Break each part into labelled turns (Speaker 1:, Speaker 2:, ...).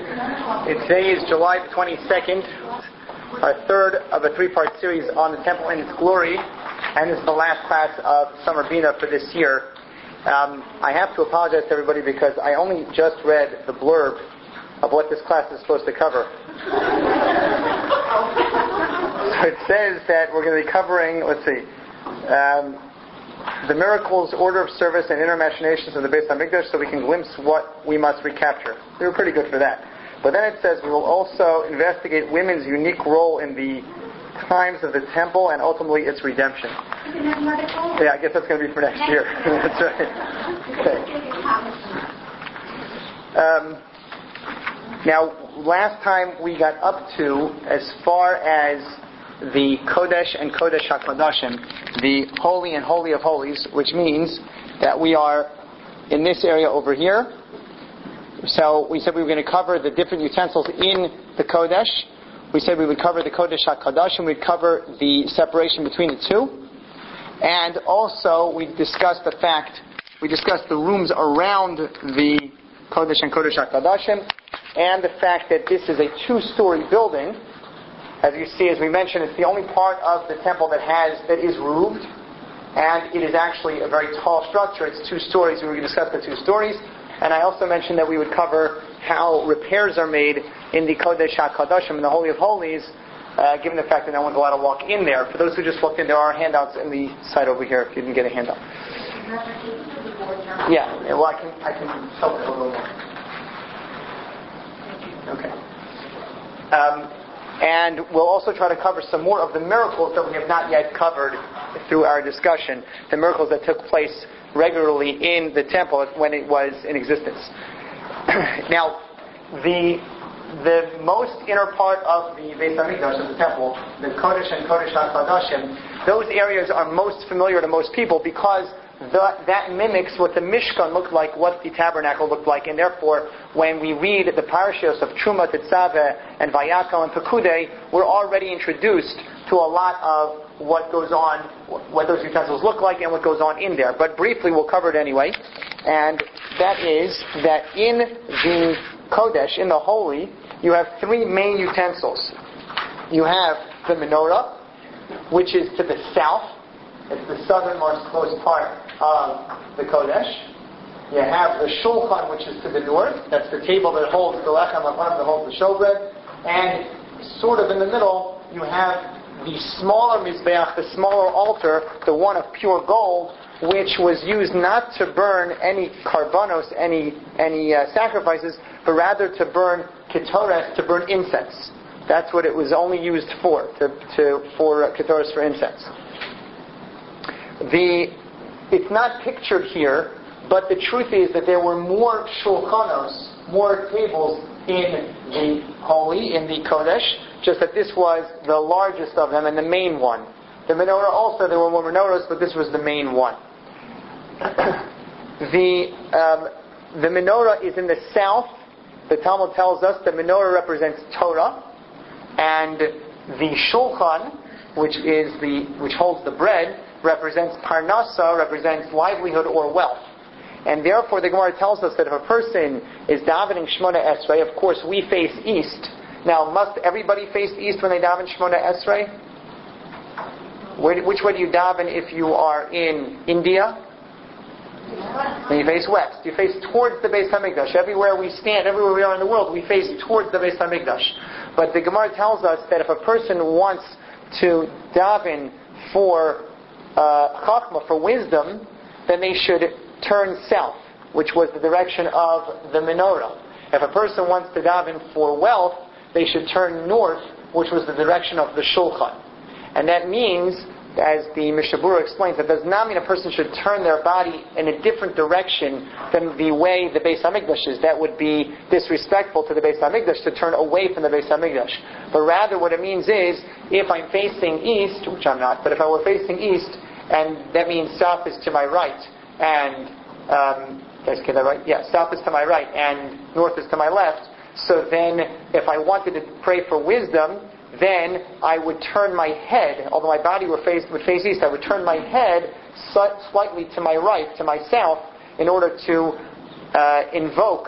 Speaker 1: Today is July the 22nd, our third of a three-part series on the temple and its glory, and this is the last class of Summer Bina for this year. I have to apologize to everybody because I only just read the blurb of what this class is supposed to cover. So it says that we're going to be covering, the miracles, order of service, and inner machinations of the Beis HaMikdash, so we can glimpse what we must recapture. We were pretty good for that. But then it says we will also investigate women's unique role in the times of the temple and ultimately its redemption. Yeah, I guess that's going to be for next year. That's right. Okay. Now, last time we got up to as far as the Kodesh and Kodesh HaKodashim, the Holy and Holy of Holies, which means that we are in this area over here. So we said we were going to cover the different utensils in the Kodesh. We said we would cover the Kodesh HaKodashim. We'd cover the separation between the two. And also we discussed the rooms around the Kodesh and Kodesh HaKodashim, and the fact that this is a two-story building. As you see, as we mentioned, it's the only part of the temple that is roofed, and it is actually a very tall structure. It's 2 stories. We were going to discuss the 2 stories. And I also mentioned that we would cover how repairs are made in the Kodesh HaKodashim, in the Holy of Holies, given the fact that no one's allowed to walk in there. For those who just walked in, there are handouts in the side over here if you didn't get a handout. Yeah, well, I can help it a little more. Okay. And we'll also try to cover some more of the miracles that we have not yet covered through our discussion, the miracles that took place regularly in the temple when it was in existence. Now, the most inner part of the Beis HaMikdash, of the temple, the Kodesh and Kodesh HaKodashim, those areas are most familiar to most people because that mimics what the Mishkan looked like, what the tabernacle looked like, and therefore, when we read the parashas of Truma, Tetzaveh, and Vayakal, and Pekudei, we're already introduced to a lot of what goes on, what those utensils look like, and what goes on in there. But briefly, we'll cover it anyway, and that is that in the Kodesh, in the Holy, you have 3 main utensils. You have the menorah, which is to the south. It's the southernmost close part of the Kodesh. You have the shulchan, which is to the north. That's the table that holds the lechem that holds the showbread. And sort of in the middle, you have the smaller mizbeach, the smaller altar, the one of pure gold, which was used not to burn any karbanos, any sacrifices, but rather to burn ketores, to burn incense. That's what it was only used for ketores, for incense. It's not pictured here, but the truth is that there were more shulchanos, more tables in the Holy, in the Kodesh, just that this was the largest of them and the main one. The menorah also, there were more menorahs, but this was the main one. The menorah is in the south. The Talmud tells us the menorah represents Torah, and the shulchan, which holds the bread, represents parnasa, represents livelihood or wealth. And therefore the Gemara tells us that if a person is davening Shemona Esrei, of course we face east. Now, must everybody face east when they daven Shemona Esrei? Which way do you daven if you are in India? Then you face west. You face towards the Beis HaMikdash. Everywhere we stand, everywhere we are in the world, we face towards the Beis HaMikdash. But the Gemara tells us that if a person wants to daven for chachma, for wisdom, then they should turn south, which was the direction of the menorah. If a person wants to daven for wealth, they should turn north, which was the direction of the shulchan. And that means, as the Mishnah Berurah explains, that does not mean a person should turn their body in a different direction than the way the Beis HaMikdash is. That would be disrespectful to the Beis HaMikdash to turn away from the Beis HaMikdash. But rather what it means is, if I'm facing east, which I'm not, but if I were facing east, and that means south is to my right, and did I get that right? Yeah, south is to my right, and north is to my left. So then, if I wanted to pray for wisdom, then I would turn my head, although my body would face east, I would turn my head slightly to my right, to my south, in order to invoke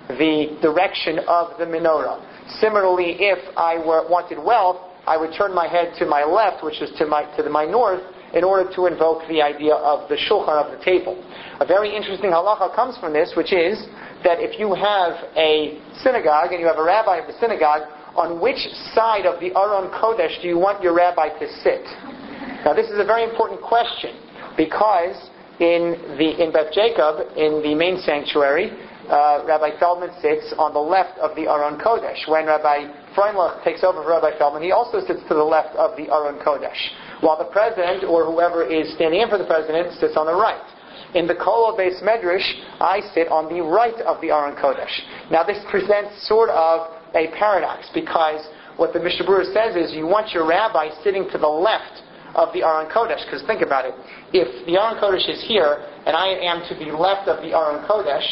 Speaker 1: the direction of the menorah. Similarly, if I wanted wealth, I would turn my head to my left, which is to my north, in order to invoke the idea of the shulchan, of the table. A very interesting halacha comes from this, which is that if you have a synagogue and you have a rabbi of the synagogue, on which side of the Aron Kodesh do you want your rabbi to sit? Now this is a very important question, because in Beth Jacob, in the main sanctuary, Rabbi Feldman sits on the left of the Aron Kodesh. When Rabbi Freundlich takes over for Rabbi Feldman, he also sits to the left of the Aron Kodesh, while the president, or whoever is standing in for the president, sits on the right. In the Kol Beis Medrash, I sit on the right of the Aron Kodesh. Now this presents sort of a paradox, because what the Mishnah Berurah says is you want your rabbi sitting to the left of the Aron Kodesh, because think about it. If the Aron Kodesh is here, and I am to the left of the Aron Kodesh,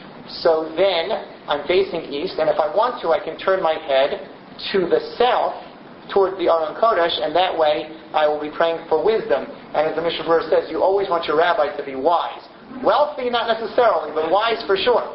Speaker 1: so then I'm facing east, and if I want to, I can turn my head to the south towards the Aron Kodesh, and that way I will be praying for wisdom. And as the Mishnah Berurah says, you always want your rabbi to be wise. Wealthy, not necessarily, but wise for sure.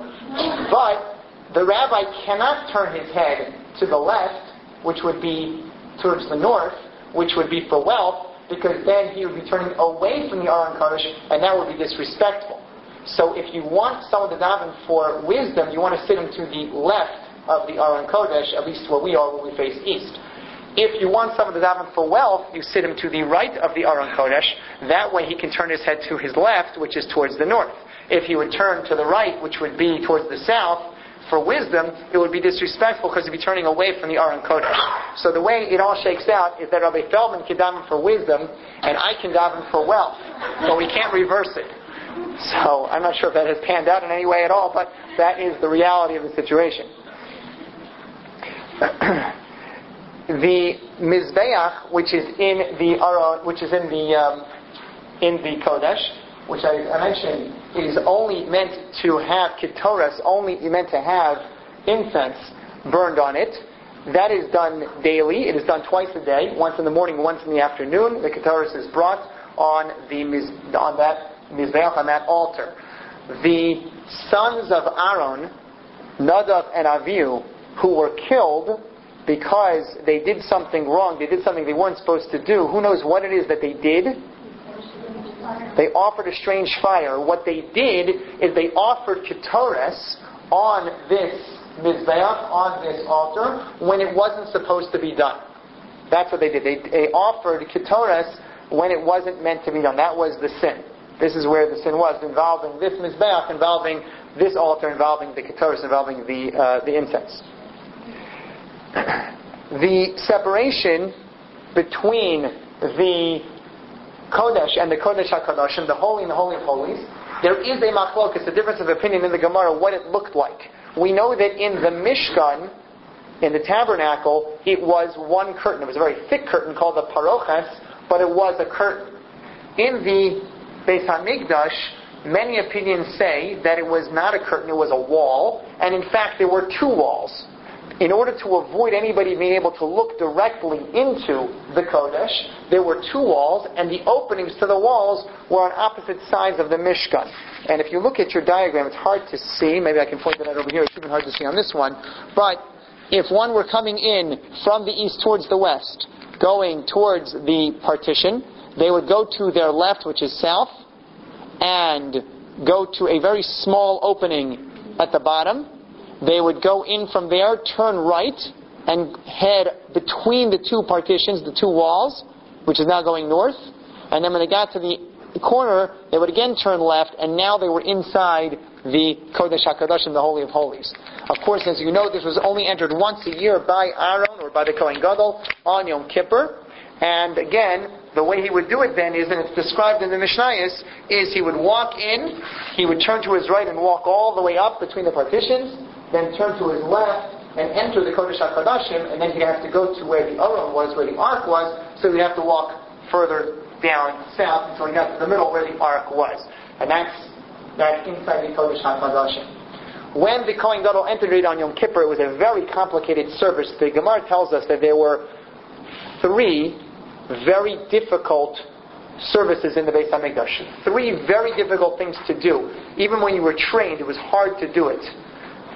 Speaker 1: But the rabbi cannot turn his head to the left, which would be towards the north, which would be for wealth, because then he would be turning away from the Aron Kodesh, and that would be disrespectful. So if you want someone to daven for wisdom, you want to sit him to the left of the Aron Kodesh, at least where we are, when we face east. If you want someone to daven for wealth, you sit him to the right of the Aron Kodesh. That way he can turn his head to his left, which is towards the north. If he would turn to the right, which would be towards the south, for wisdom, it would be disrespectful, because he'd be turning away from the Aron Kodesh. So the way it all shakes out is that Rabbi Feldman can daven for wisdom, and I can daven for wealth. But we can't reverse it. So I'm not sure if that has panned out in any way at all, but that is the reality of the situation. The Mizbeach, which is in the Aron, which is in the Kodesh, which I mentioned, is only meant to have Ketores, only meant to have incense burned on it. That is done daily. It is done twice a day, once in the morning, once in the afternoon. The Ketores is brought on that Mizbeach, on that altar. The sons of Aaron, Nadav and Avihu, who were killed because they did something wrong, they did something they weren't supposed to do. Who knows what it is that they did? They offered a strange fire. What they did is they offered Ketores on this Mizbeach, on this altar, when it wasn't supposed to be done. That's what they did. They offered Ketores when it wasn't meant to be done. That was the sin. This is where the sin was, involving this Mizbeach, involving this altar, involving the Ketores, involving the incense. The separation between the Kodesh and the Kodesh HaKadoshim, the Holy and the Holy of Holies, there is a machlokas, a difference of opinion in the Gemara, what it looked like. We know that in the Mishkan, in the tabernacle, it was one curtain. It was a very thick curtain called the Paroches, but it was a curtain. In the Beis HaMikdash, many opinions say that it was not a curtain, it was a wall, and in fact there were two walls. In order to avoid anybody being able to look directly into the Kodesh, there were two walls, and the openings to the walls were on opposite sides of the Mishkan. And if you look at your diagram, it's hard to see. Maybe I can point it out over here. It's even hard to see on this one. But if one were coming in from the east towards the west, going towards the partition, they would go to their left, which is south, and go to a very small opening at the bottom. They would go in from there, turn right, and head between the two partitions, the two walls, which is now going north. And then when they got to the corner, they would again turn left, and now they were inside the Kodesh HaKadoshim, the Holy of Holies. Of course, as you know, this was only entered once a year by Aaron, or by the Kohen Gadol, on Yom Kippur. And again, the way he would do it then is, and it's described in the Mishnayos, is he would walk in, he would turn to his right and walk all the way up between the partitions, then turn to his left and enter the Kodesh HaKadoshim, and then he'd have to go to where the Aron was, where the Ark was, so he'd have to walk further down south until he got to the middle where the Ark was. And that's inside the Kodesh HaKadoshim. When the Kohen Gadol entered it on Yom Kippur, it was a very complicated service. The Gemara tells us that there were 3 very difficult services in the Beis HaMikdash. 3 very difficult things to do. Even when you were trained, it was hard to do it.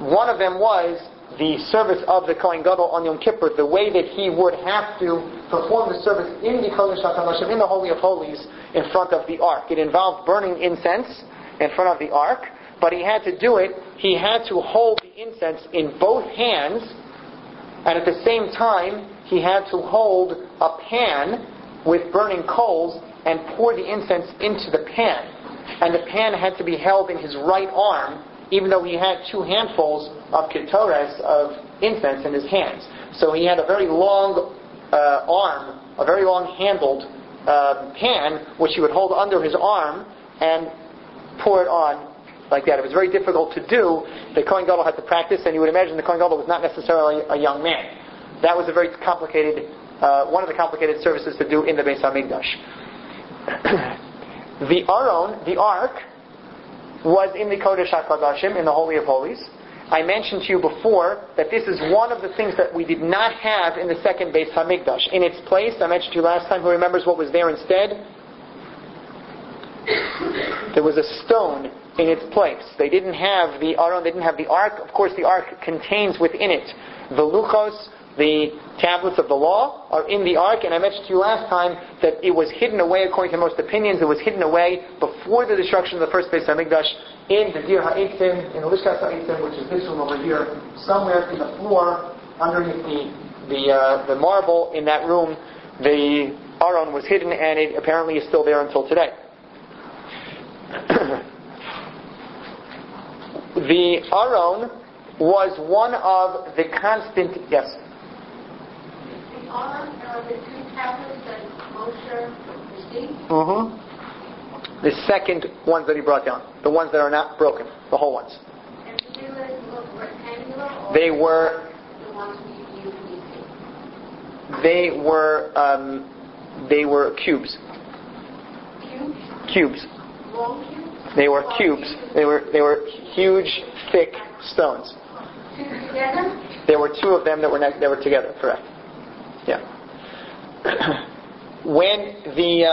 Speaker 1: one of them was the service of the Kohen Gadol on Yom Kippur, the way that he would have to perform the service in the Kodesh HaKadoshim, in the Holy of Holies, in front of the Ark. It involved burning incense in front of the Ark, but he had to do it, he had to hold the incense in both hands, and at the same time, he had to hold a pan with burning coals and pour the incense into the pan. And the pan had to be held in his right arm, even though he had 2 handfuls of ketores, of incense in his hands. So he had a very long arm, a very long-handled pan, which he would hold under his arm and pour it on like that. It was very difficult to do. The Kohen Gadol had to practice, and you would imagine the Kohen Gadol was not necessarily a young man. That was a very complicated, one of the complicated services to do in the Beis HaMikdash. The Aron, the Ark, was in the Kodesh HaKodashim, in the Holy of Holies. I mentioned to you before that this is one of the things that we did not have in the second Beis HaMikdash. In its place, I mentioned to you last time, who remembers what was there instead? There was a stone in its place. They didn't have the Aron, they didn't have the Ark. Of course, the Ark contains within it the Luchos, the tablets of the law are in the Ark, and I mentioned to you last time that it was hidden away, according to most opinions, it was hidden away before the destruction of the first Beis HaMikdash in the Dir HaEtzim, in the Lishkas HaEtzim, which is this room over here, somewhere in the floor, underneath the marble in that room. The Aron was hidden, and it apparently is still there until today. The Aron was one of the constant... Yes?
Speaker 2: The 2 tablets that Moshe received?
Speaker 1: Mm-hmm. The second ones that he brought down. The ones that are not broken. The whole ones.
Speaker 2: And they were rectangular? Or
Speaker 1: they were...
Speaker 2: The ones we use
Speaker 1: They were cubes.
Speaker 2: Cubes?
Speaker 1: Cubes.
Speaker 2: Long cubes?
Speaker 1: They were cubes. They were huge, thick stones.
Speaker 2: 2 together?
Speaker 1: There were 2 of them that were together, correct. Yeah. When the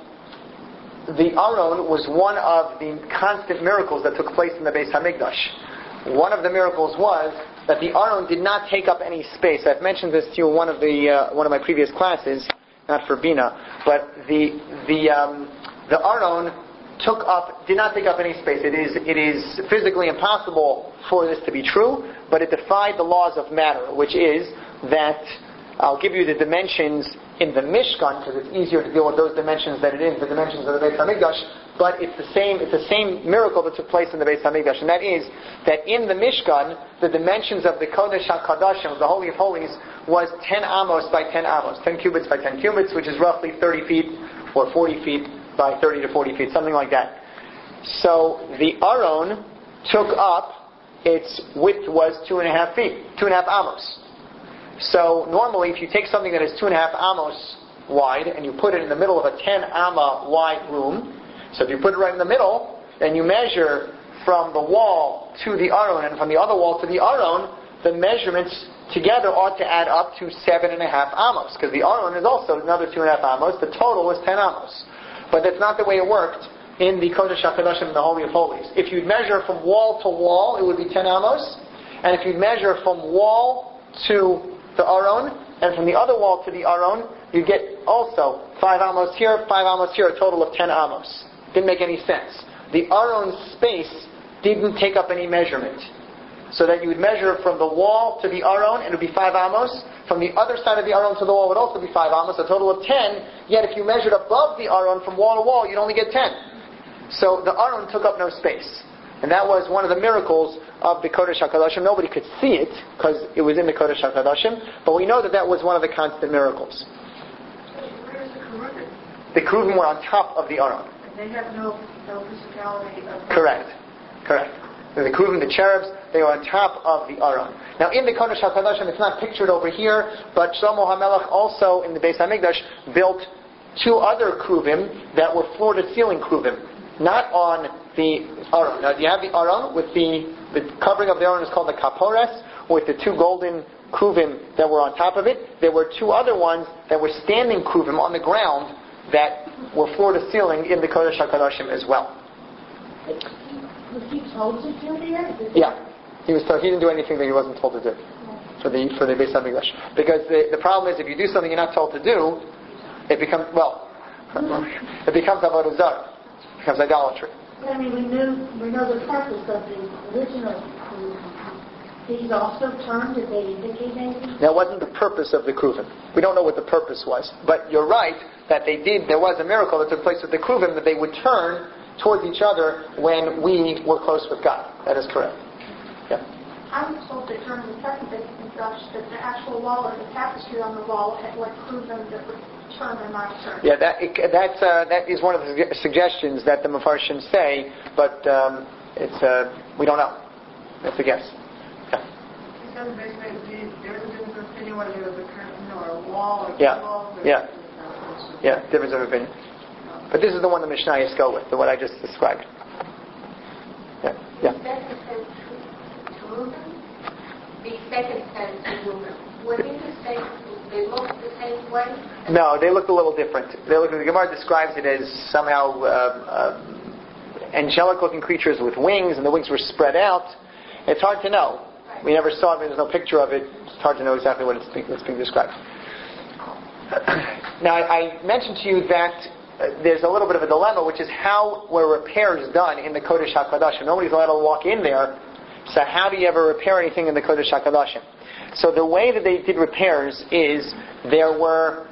Speaker 1: Aron was one of the constant miracles that took place in the Beis HaMikdash. One of the miracles was that the Aron did not take up any space. I've mentioned this to you in one of my previous classes, not for Bina, but the Aron did not take up any space. It is physically impossible for this to be true, but it defied the laws of matter, which is that I'll give you the dimensions in the Mishkan, because it's easier to deal with those dimensions than it is the dimensions of the Beis HaMikdash, but it's the same miracle that took place in the Beis HaMikdash, and that is that in the Mishkan, the dimensions of the Kodesh HaKodashim, the Holy of Holies, was 10 amos by 10 amos, 10 cubits by 10 cubits, which is roughly 30 feet or 40 feet by 30 to 40 feet, something like that. So the Aron took up, its width was 2.5 feet, 2.5 amos. So normally, if you take something that is 2.5 amos wide and you put it in the middle of a 10 amma wide room, so if you put it right in the middle, then you measure from the wall to the Aron and from the other wall to the Aron, the measurements together ought to add up to 7.5 amos, because the Aron is also another 2.5 amos. The total is 10 amos. But that's not the way it worked in the Kodesh HaKodashim, the Holy of Holies. If you'd measure from wall to wall, it would be 10 amos, and if you'd measure from wall to the Aron, and from the other wall to the Aron, you get also 5 amos here, 5 amos here, a total of 10 amos. Didn't make any sense. The Aron's space didn't take up any measurement. So that you would measure from the wall to the Aron, and it would be 5 amos. From the other side of the Aron to the wall would also be 5 amos, a total of 10. Yet if you measured above the Aron from wall to wall, you'd only get 10. So the Aron took up no space. And that was one of the miracles of the Kodesh HaKodashim. Nobody could see it, because it was in the Kodesh HaKodashim, but we know that that was one of the constant miracles.
Speaker 2: Where's the Keruvim?
Speaker 1: The Keruvim were on top of the Aron.
Speaker 2: And they have no physicality of...
Speaker 1: Correct. The Keruvim, the cherubs, they were on top of the Aron. Now in the Kodesh HaKodashim, it's not pictured over here, but Shlomo HaMelech also in the Beis HaMikdash built 2 other Keruvim that were floor-to-ceiling Keruvim, not on the Aron. Now you have the Aron with the covering of the Aron is called the Kapores, with the 2 golden Keruvim that were on top of it. There were 2 other ones that were standing Keruvim on the ground that were floor to ceiling in the Kodesh HaKodashim as well.
Speaker 2: Was he told to do that?
Speaker 1: Yeah. He didn't do anything that he wasn't told to do for the Beis Hamikdash. Because the problem is, if you do something you're not told to do, it becomes avodah zarah. It becomes idolatry.
Speaker 2: I mean, we know the purpose of the original Kruvim. These also turned, did they indicate anything?
Speaker 1: That wasn't the purpose of the Kruvim. We don't know what the purpose was. But you're right that there was a miracle that took place with the Kruvim, that they would turn towards each other when we were close with God. That is correct. Yeah.
Speaker 2: I was told to turn the second base and such that the actual wall or the tapestry on the wall had like Kruvim that would turn or not turn.
Speaker 1: Yeah, that is one of the suggestions that the Mefarshim say, but we don't know. It's a guess.
Speaker 3: There was a difference of opinion whether it was a curtain or a wall or
Speaker 1: wall. Yeah, difference of opinion. But this is the one the Mishnayos go with, the one I just described. Yeah.
Speaker 2: The second says Kruvim. Were these the same? They look the same way?
Speaker 1: No, they look a little different. The Gemara describes it as somehow angelic-looking creatures with wings, and the wings were spread out. It's hard to know. We never saw it. There's no picture of it. It's hard to know exactly what's being described. Now, I mentioned to you that there's a little bit of a dilemma, which is how were repairs done in the Kodesh HaKadoshim. Nobody's allowed to walk in there, so how do you ever repair anything in the Kodesh HaKadoshim? So the way that they did repairs is there were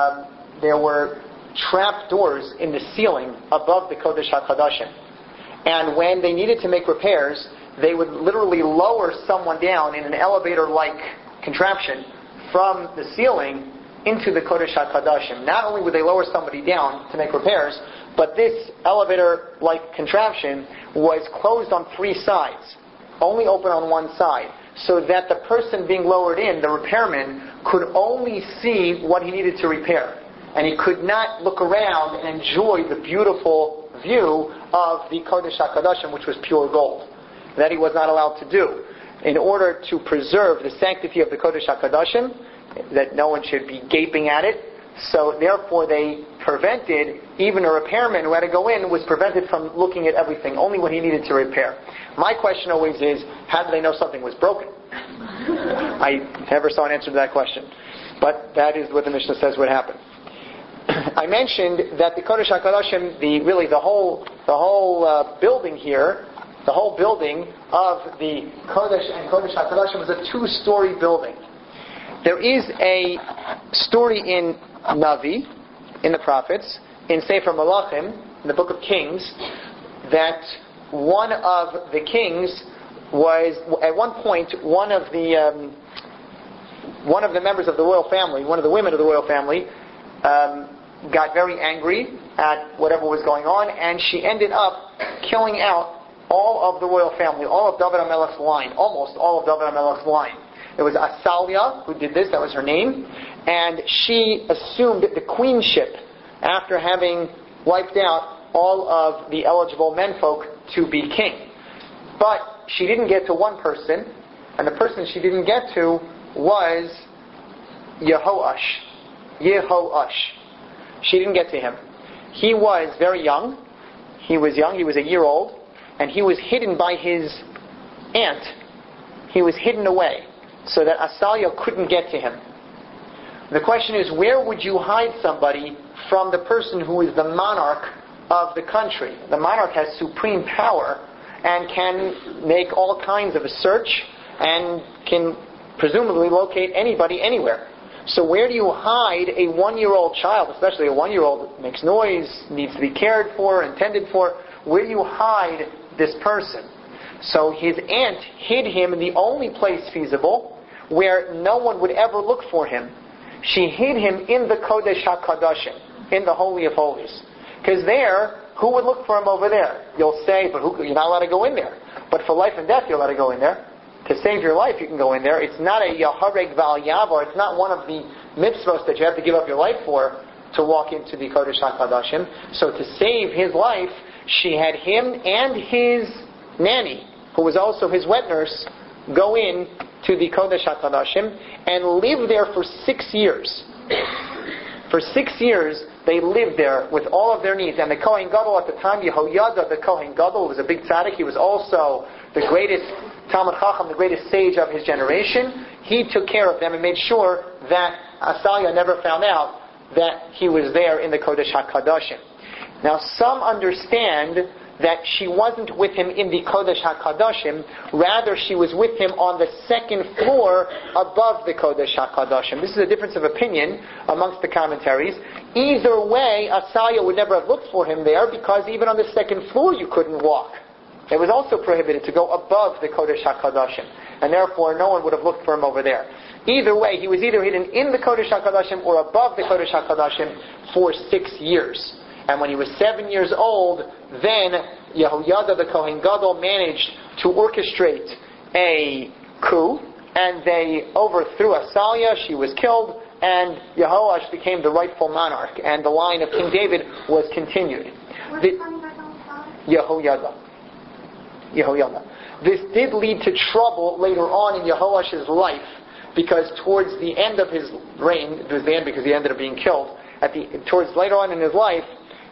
Speaker 1: trap doors in the ceiling above the Kodesh HaKadoshim. And when they needed to make repairs, they would literally lower someone down in an elevator-like contraption from the ceiling into the Kodesh HaKadoshim. Not only would they lower somebody down to make repairs, but this elevator-like contraption was closed on three sides, only open on one side, so that the person being lowered in, the repairman, could only see what he needed to repair. And he could not look around and enjoy the beautiful view of the Kodesh HaKadoshim, which was pure gold. That he was not allowed to do. In order to preserve the sanctity of the Kodesh HaKadoshim, that no one should be gaping at it, so therefore they prevented, even a repairman who had to go in was prevented from looking at everything, only what he needed to repair. My question always is, how do they know something was broken? I never saw an answer to that question. But that is what the Mishnah says would happen. I mentioned that the Kodesh HaKadoshim, the whole building here, the whole building of the Kodesh and Kodesh HaKadoshim was a two-story building. There is a story in Navi, in the prophets, in Sefer Malachim, in the book of Kings, that one of the kings was, at one point, one of the members of the royal family, one of the women of the royal family, got very angry at whatever was going on, and she ended up killing out all of the royal family, all of David HaMelech's line, almost all of David HaMelech's line. It was Asalia who did this, that was her name, and she assumed the queenship after having wiped out all of the eligible menfolk to be king. But she didn't get to one person, and the person she didn't get to was Yehoash. She didn't get to him. He was very young. He was a year old, and he was hidden by his aunt. He was hidden away, so that Asalia couldn't get to him. The question is, where would you hide somebody from the person who is the monarch of the country? The monarch has supreme power and can make all kinds of a search and can presumably locate anybody anywhere. So where do you hide a 1-year-old child, especially a 1-year-old that makes noise, needs to be cared for and tended for? Where do you hide this person? So his aunt hid him in the only place feasible where no one would ever look for him. She hid him in the Kodesh HaKadoshim, in the Holy of Holies. Because there, who would look for him over there? You'll say, but you're not allowed to go in there. But for life and death, you're allowed to go in there. To save your life, you can go in there. It's not a Yahareg Val Yavar. It's not one of the mitzvahs that you have to give up your life for to walk into the Kodesh HaKadoshim. So to save his life, she had him and his nanny, who was also his wet nurse, go in to the Kodesh HaKadoshim and live there for 6 years. For 6 years, they lived there with all of their needs. And the Kohen Gadol at the time, Yehoyada, the Kohen Gadol, was a big tzaddik. He was also the greatest Talmud Chacham, the greatest sage of his generation, he took care of them and made sure that Athaliah never found out that he was there in the Kodesh HaKadoshim. Now, some understand that she wasn't with him in the Kodesh HaKadoshim, rather she was with him on the second floor above the Kodesh HaKadoshim. This is a difference of opinion amongst the commentaries. Either way, Athaliah would never have looked for him there, because even on the second floor you couldn't walk. It was also prohibited to go above the Kodesh HaKadoshim, and therefore no one would have looked for him over there. Either way, he was either hidden in the Kodesh HaKadoshim or above the Kodesh HaKadoshim for 6 years. And when he was 7 years old, then Yehoyada the Kohen Gadol managed to orchestrate a coup, and they overthrew Athaliah. She was killed, and Yehoash became the rightful monarch, and the line of King David was continued. Yehoyada. This did lead to trouble later on in Yehoash's life, because towards the end of his reign, it was the end because he ended up being killed, towards later on in his life,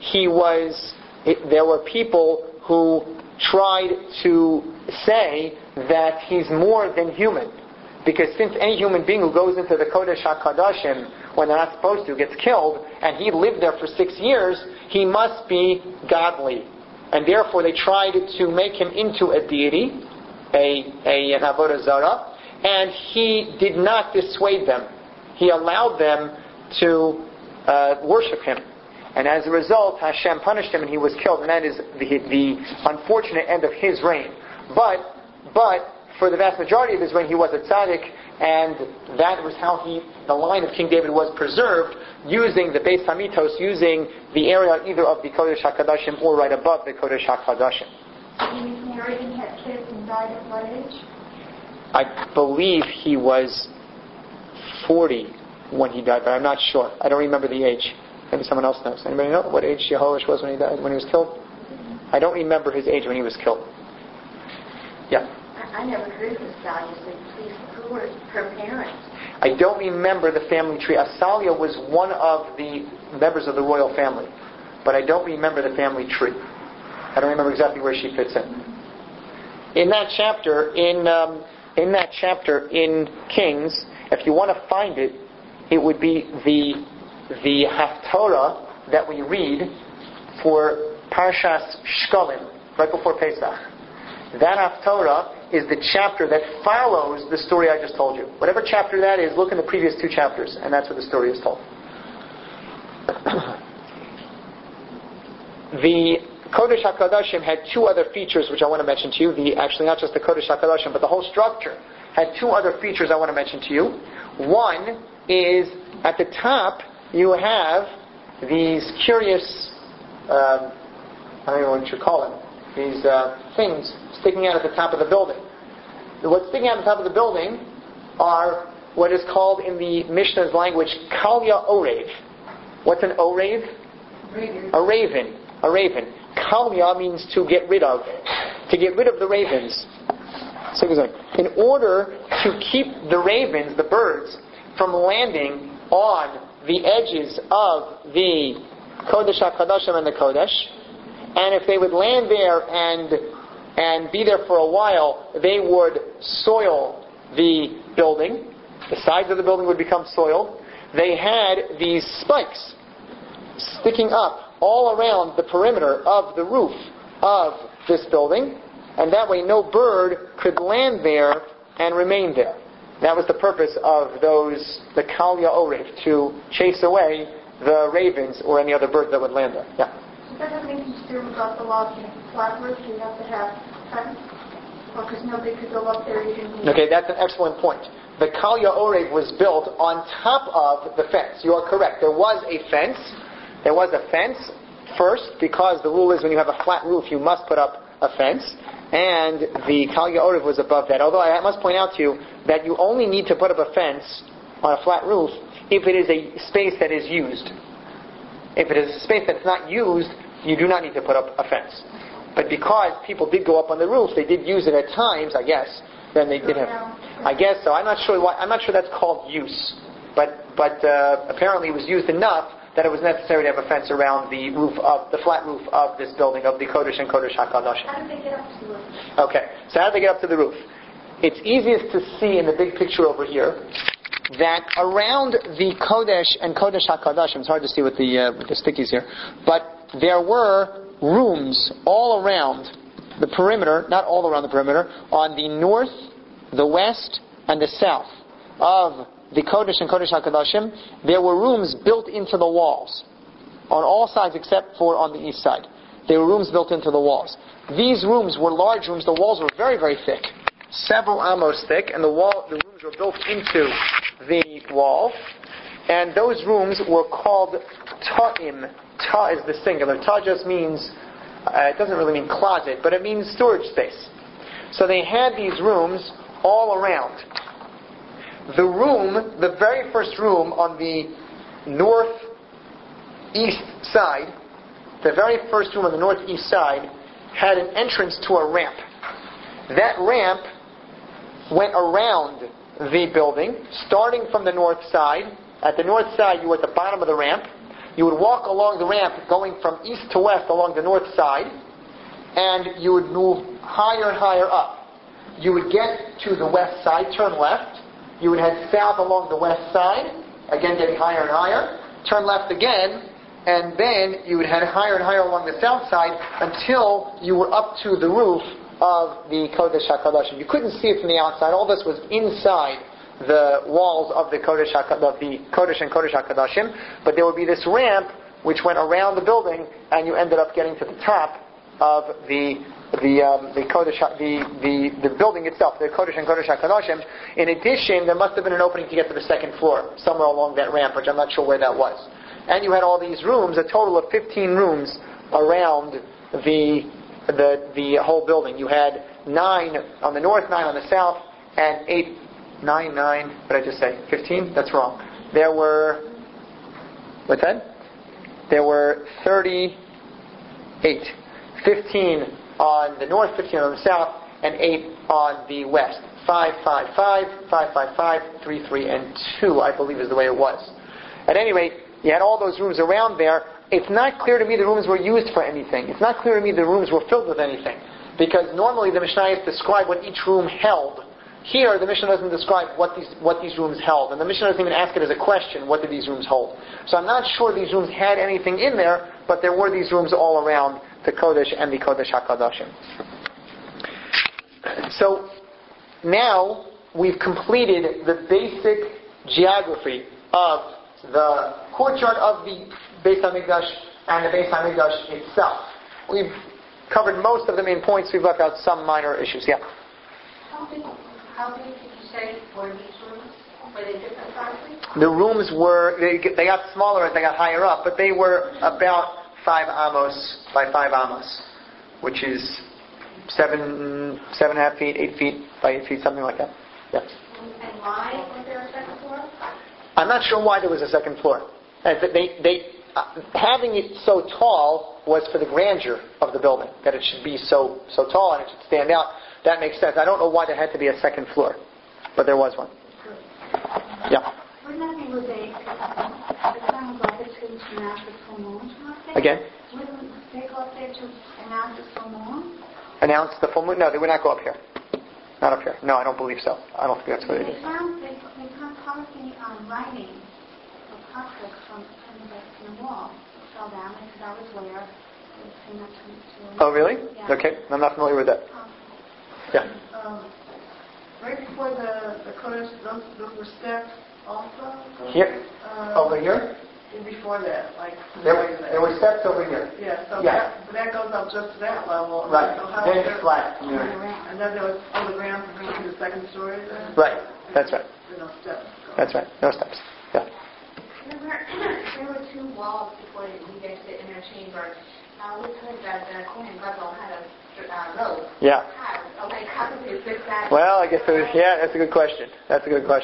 Speaker 1: there were people who tried to say that he's more than human. Because since any human being who goes into the Kodesh HaKadoshim when they're not supposed to gets killed, and he lived there for 6 years, he must be godly. And therefore they tried to make him into a deity, an Avodah Zarah, and he did not dissuade them. He allowed them to worship him. And as a result, Hashem punished him and he was killed. And that is the unfortunate end of his reign. But for the vast majority of his reign, he was a tzaddik, and that was how the line of King David was preserved, using the Beis Hamitos, using the area either of the Kodesh HaKadoshim or right above the Kodesh HaKadoshim.
Speaker 2: You married and had kids and died at what age?
Speaker 1: I believe he was 40 when he died, but I'm not sure. I don't remember the age. Maybe someone else knows. Anybody know what age Yehoash was when he died, when he was killed? I don't remember his age when he was killed. Yeah.
Speaker 4: I never heard of Athaliah, so please, who were her parents?
Speaker 1: I don't remember the family tree. Athaliah was one of the members of the royal family, but I don't remember the family tree. I don't remember exactly where she fits in. In that chapter, in Kings, if you want to find it, it would be the Haftorah that we read for Parshas Shkalim, right before Pesach. That Haftorah is the chapter that follows the story I just told you. Whatever chapter that is, look in the previous 2 chapters, and that's where the story is told. The Kodesh HaKadoshim had 2 other features which I want to mention to you. Actually, not just the Kodesh HaKadoshim, but the whole structure had 2 other features I want to mention to you. One is, at the top, you have these curious, I don't know what you call them, these things sticking out at the top of the building. What's sticking out at the top of the building are what is called in the Mishnah's language, Kalya Orev. What's an Orev? A raven. A raven. Kalya means to get rid of. To get rid of the ravens. So in order to keep the ravens, the birds, from landing on the edges of the Kodesh HaKadoshim and the Kodesh, and if they would land there and be there for a while, they would soil the building. The sides of the building would become soiled. They had these spikes sticking up all around the perimeter of the roof of this building, and that way no bird could land there and remain there. That was the purpose of the Kalya Orev, to chase away the ravens or any other bird that would land there. Yeah.
Speaker 2: Does that make you still about the law of flat roof? You have to have fence? Or because nobody could go up there even...
Speaker 1: Okay, that's an excellent point. The Kalya Orev was built on top of the fence. You are correct. There was a fence. There was a fence first, because the rule is when you have a flat roof, you must put up a fence. And the Kalya Orev was above that. Although I must point out to you that you only need to put up a fence on a flat roof if it is a space that is used. If it is a space that's not used, you do not need to put up a fence. But because people did go up on the roof, they did use it at times, I guess, then they did have... I guess so. I'm not sure that's called use. But apparently it was used enough that it was necessary to have a fence around the flat roof of this building, of the Kodesh and Kodesh HaKadoshim.
Speaker 2: How did they get up to the roof?
Speaker 1: Okay, so how did they get up to the roof? it's easiest to see in the big picture over here that around the Kodesh and Kodesh HaKadoshim, it's hard to see with the stickies here, but there were rooms all around the perimeter, not all around the perimeter, on the north, the west, and the south of the Kodesh and Kodesh HaKadoshim. There were rooms built into the walls on all sides except for on the east side. There were rooms built into the walls. These rooms were large rooms. The walls were very, very thick, several amos thick, and the rooms were built into the wall. And those rooms were called ta'im. Ta is the singular. Ta just means, it doesn't really mean closet, but it means storage space. So they had these rooms all around. The room, the very first room on the northeast side, the very first room on the northeast side had an entrance to a ramp. That ramp went around the building, starting from the north side. At the north side, you were at the bottom of the ramp. You would walk along the ramp going from east to west along the north side, and you would move higher and higher up. You would get to the west side, turn left. You would head south along the west side, again getting higher and higher. Turn left again, and then you would head higher and higher along the south side until you were up to the roof of the Kodesh HaKadoshim. You couldn't see it from the outside. All this was inside the walls of the Kodesh and Kodesh HaKadoshim. But there would be this ramp which went around the building, and you ended up getting to the top of the Kodesh, the building itself, the Kodesh and Kodesh HaKadoshim. In addition, there must have been an opening to get to the second floor, somewhere along that ramp, which I'm not sure where that was. And you had all these rooms, a total of 15 rooms around the whole building. You had 9 on the north, 9 on the south, and 9. What did I just say? 15? That's wrong. There were, what's that? There were 38. 15 on the north, 15 on the south, and 8 on the west. 5, 5, 5, 5, 5, 5, 3, 3, and 2, I believe is the way it was. At any rate, you had all those rooms around there. It's not clear to me the rooms were used for anything. It's not clear to me the rooms were filled with anything. Because normally the Mishnayos describe what each room held. Here, the Mishnah doesn't describe what these rooms held. And the Mishnah doesn't even ask it as a question, what did these rooms hold? So I'm not sure these rooms had anything in there, but there were these rooms all around the Kodesh and the Kodesh HaKadoshim. So, now we've completed the basic geography of the courtyard of the Beis HaMikdash and the Beis HaMikdash itself. We've covered most of the main points. We've left out some minor issues. Yeah?
Speaker 4: How big did you say were these rooms? Were they different sizes?
Speaker 1: The rooms were, they got smaller as they got higher up, but they were about 5 amos by 5 amos, which is 7.5 feet, 8 feet by 8 feet, something like that. Yeah.
Speaker 4: And why was there a second floor?
Speaker 1: I'm not sure why there was a second floor. Having it so tall was for the grandeur of the building, that it should be so tall and it should stand out. That makes sense. I don't know why there had to be a second floor, but there was one. Yeah.
Speaker 2: Wouldn't that be with the time of the to announce the full moon?
Speaker 1: Again?
Speaker 2: Wouldn't they go up there to announce the full moon?
Speaker 1: Announce the full moon? No, they would not go up here. Not up here. No, I don't believe so. I don't think that's what it is.
Speaker 2: They found policy writing of conflict from the wall. It fell down because that was where it came up to.
Speaker 1: Oh, really?
Speaker 2: Yeah.
Speaker 1: Okay. I'm not familiar with that. Yeah.
Speaker 3: Right before the Kodesh, those were steps also?
Speaker 1: Here? Over here?
Speaker 3: Before that, like...
Speaker 1: There were steps over here.
Speaker 3: Yeah, so
Speaker 1: yeah.
Speaker 3: that goes up just to that level.
Speaker 1: Right.
Speaker 3: So
Speaker 1: Then it's flat.
Speaker 3: And then there was the ground to the second story there?
Speaker 1: Right. That's right.
Speaker 3: No steps.
Speaker 1: That's right. No steps. Yeah.
Speaker 4: There were 2 walls before you get to the inner chamber. We heard that the Kohen Gadol had a rope.
Speaker 1: Yeah.
Speaker 4: Okay, how did you fix that?
Speaker 1: Well, I guess there was, that's a good question. The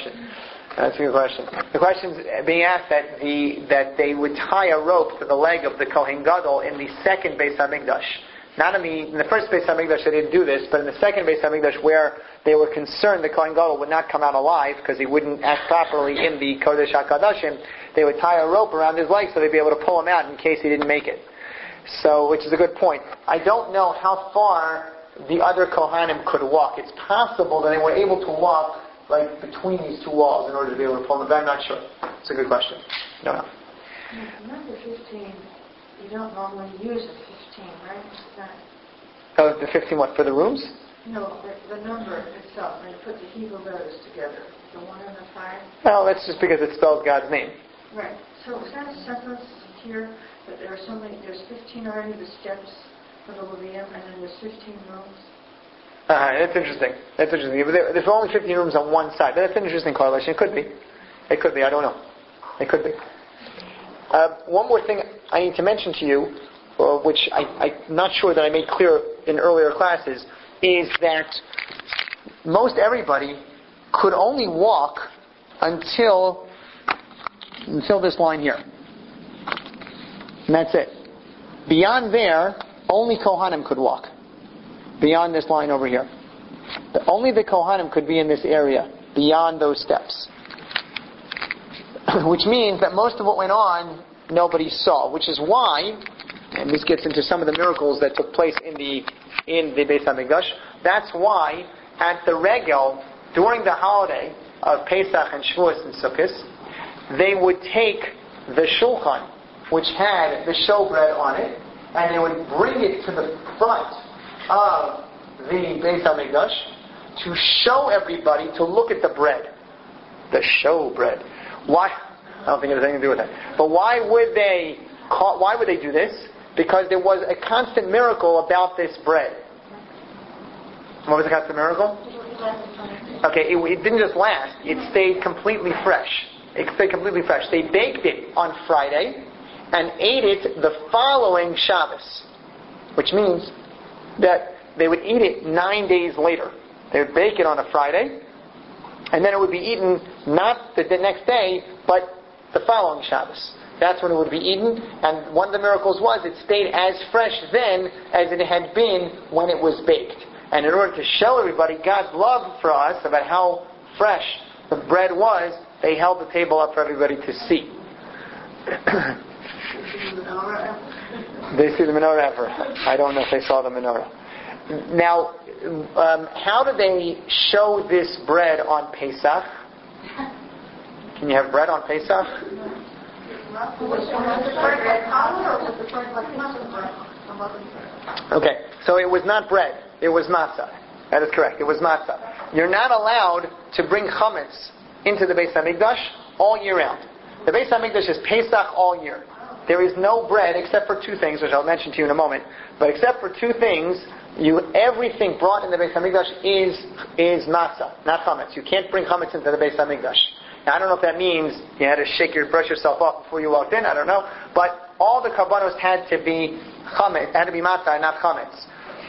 Speaker 1: question's being asked that they would tie a rope to the leg of the Kohen Gadol in the second Beis HaMikdash. Not in the first Beis HaMikdash they didn't do this, but in the second Beis HaMikdash where they were concerned the Kohen Gadol would not come out alive because he wouldn't act properly in the Kodesh HaKadoshim, they would tie a rope around his leg so they'd be able to pull him out in case he didn't make it. So, which is a good point. I don't know how far the other Kohanim could walk. It's possible that they were able to walk like between these two walls in order to be able to pull them, but I'm not sure. It's a good question. No.
Speaker 3: Number 15, you don't normally use a 15, right?
Speaker 1: Oh, the 15 what, for the rooms?
Speaker 3: No, the number itself, when you put the Hebrew letters together, the 1 and the 5.
Speaker 1: Well, that's just because it spells God's name.
Speaker 3: Right. So is that a sentence here that there are so many, there's 15 already, the steps for the Levium, and then there's 15 rooms?
Speaker 1: That's interesting. There's only 15 rooms on one side. But that's an interesting correlation. It could be. I don't know. It could be. One more thing I need to mention to you, which I'm not sure that I made clear in earlier classes, is that most everybody could only walk until this line here. And that's it. Beyond there, only Kohanim could walk. Beyond this line over here. Only the Kohanim could be in this area, beyond those steps. Which means that most of what went on, nobody saw. Which is why, and this gets into some of the miracles that took place in the Beis HaMikdash, that's why at the Regel, during the holiday of Pesach and Shavuos and Sukkot, they would take the shulchan, which had the showbread on it, and they would bring it to the front of the Beis HaMikdash to show everybody to look at the bread. The showbread. Why? I don't think it has anything to do with that. But why would they do this? Because there was a constant miracle about this bread. What was the constant miracle? Okay, it didn't just last. It stayed completely fresh. They baked it on Friday and ate it the following Shabbos. Which means that they would eat it 9 days later. They would bake it on a Friday, and then it would be eaten not the next day, but the following Shabbos. That's when it would be eaten, and one of the miracles was it stayed as fresh then as it had been when it was baked. And in order to show everybody God's love for us about how fresh the bread was, they held the table up for everybody to see. They see the menorah ever. I don't know if they saw the menorah. Now, how do they show this bread on Pesach? Can you have bread on Pesach? Okay, so it was not bread. It was matzah. That is correct. It was matzah. You're not allowed to bring chametz into the Beis HaMikdash all year round. The Beis HaMikdash is Pesach all year. There is no bread except for two things, which I'll mention to you in a moment. But except for two things, everything brought in the Beis HaMikdash is matzah, not chametz. You can't bring chametz into the Beis HaMikdash. Now, I don't know if that means you had to brush yourself off before you walked in. I don't know. But all the karbanos had to be chametz, had to be matzah, not chametz.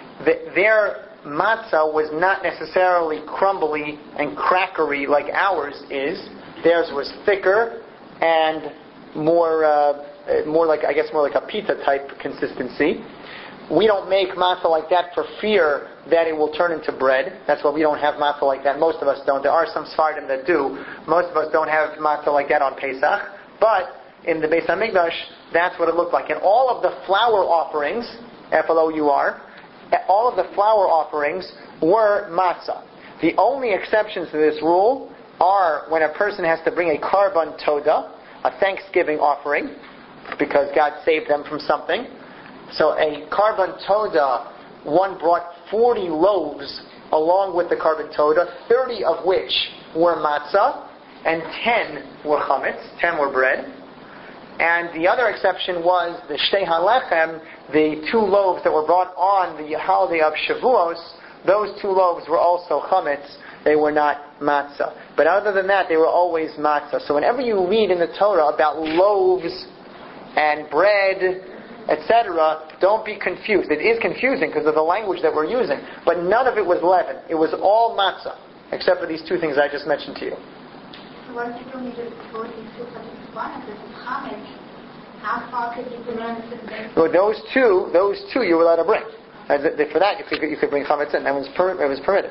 Speaker 1: Their matzah was not necessarily crumbly and crackery like ours is. Theirs was thicker and more like a pita type consistency. We don't make matzah like that for fear that it will turn into bread. That's why we don't have matzah like that. Most of us don't. There are some Sephardim that do. Most of us don't have matzah like that on Pesach. But in the Beis HaMikdash, that's what it looked like. And all of the flour offerings, F-L-O-U-R, all of the flour offerings were matzah. The only exceptions to this rule are when a person has to bring a karban toda, a thanksgiving offering, because God saved them from something. So a karban toda, one brought 40 loaves along with the karban toda, 30 of which were matzah, and 10 were chametz, 10 were bread. And the other exception was the shtei halechem, the 2 loaves that were brought on the holiday of Shavuos. Those 2 loaves were also chametz. They were not matzah. But other than that, they were always matzah. So whenever you read in the Torah about loaves and bread, etc., don't be confused. It is confusing because of the language that we're using. But none of it was leaven. It was all matzah, except for these 2 things I just mentioned to you.
Speaker 2: What if you don't need to go into one of this chametz? How far could you bring on the base?
Speaker 1: Well, those two you were allowed to bring. For that, you could bring chametz in. It was permitted.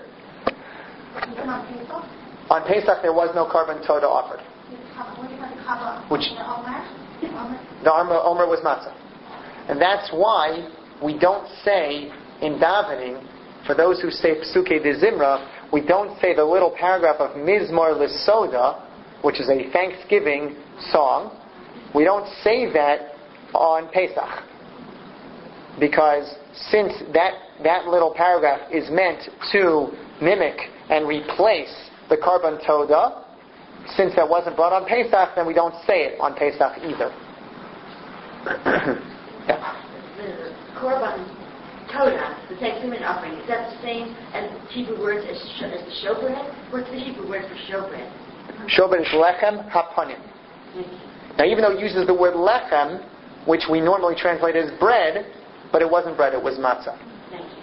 Speaker 2: Even on Pesach?
Speaker 1: On Pesach, there was no karban toda offered.
Speaker 2: What do you have the kava?
Speaker 1: Which?
Speaker 2: The omer?
Speaker 1: The omer was matzah. And that's why we don't say in davening, for those who say Psuke de Zimra, we don't say the little paragraph of Mizmor L'Soda, which is a Thanksgiving song. We don't say that on Pesach. Because since that little paragraph is meant to mimic and replace the Karban Toda, since that wasn't brought on Pesach, then we don't say it on Pesach either. Yeah.
Speaker 5: The Korban Toda, the Thanksgiving offering, is that the same as the Hebrew words as the showbread? What's the Hebrew word for showbread?
Speaker 1: Showbread is lechem hapanim. Now, even though it uses the word lechem, which we normally translate as bread, but it wasn't bread, it was matzah.
Speaker 5: Thank you.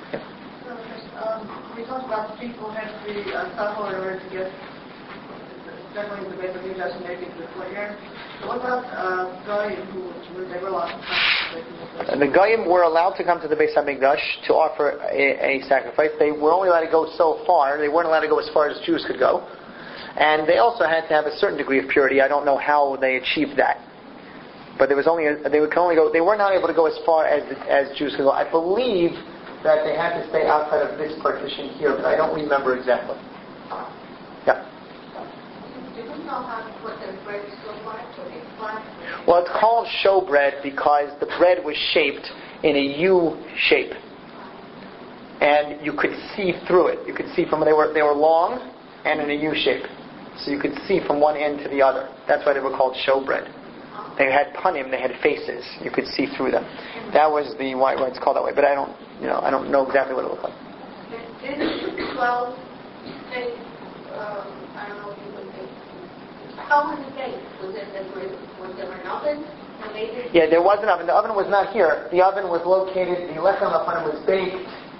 Speaker 3: We talked about people had to be suffer in order to get definitely the Beit HaMikdash and maybe the courtyard. So what about Goyim who they were allowed to come to the Beit HaMikdash?
Speaker 1: And the Goyim were allowed to come to the Beis HaMikdash to offer a sacrifice. They were only allowed to go so far. They weren't allowed to go as far as Jews could go. And they also had to have a certain degree of purity. I don't know how they achieved that. But there was only they were not able to go as far as Jews could go. I believe that they had to stay outside of this partition here, but I don't remember exactly. Yeah.
Speaker 4: Didn't know how to put the bread so flat or flat?
Speaker 1: Well, it's called showbread because the bread was shaped in a U shape, and you could see through it. You could see from they were long and in a U shape, so you could see from one end to the other. That's why they were called showbread. They had panim, they had faces. You could see through them. That was why it's called that way. But I don't know exactly what it looked like.
Speaker 4: Did 12 say, I don't know what you would say. How was it baked? Was there an oven?
Speaker 1: Yeah, there was an oven. The oven was not here. The oven was located, the lechem upon it was baked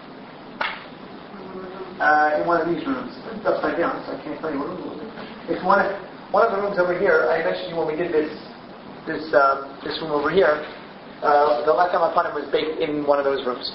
Speaker 1: in one of these rooms. It's upside down, so I can't tell you what room it was. It's one of the rooms over here. I mentioned you when we did this room over here. The lechem upon it was baked in one of those rooms.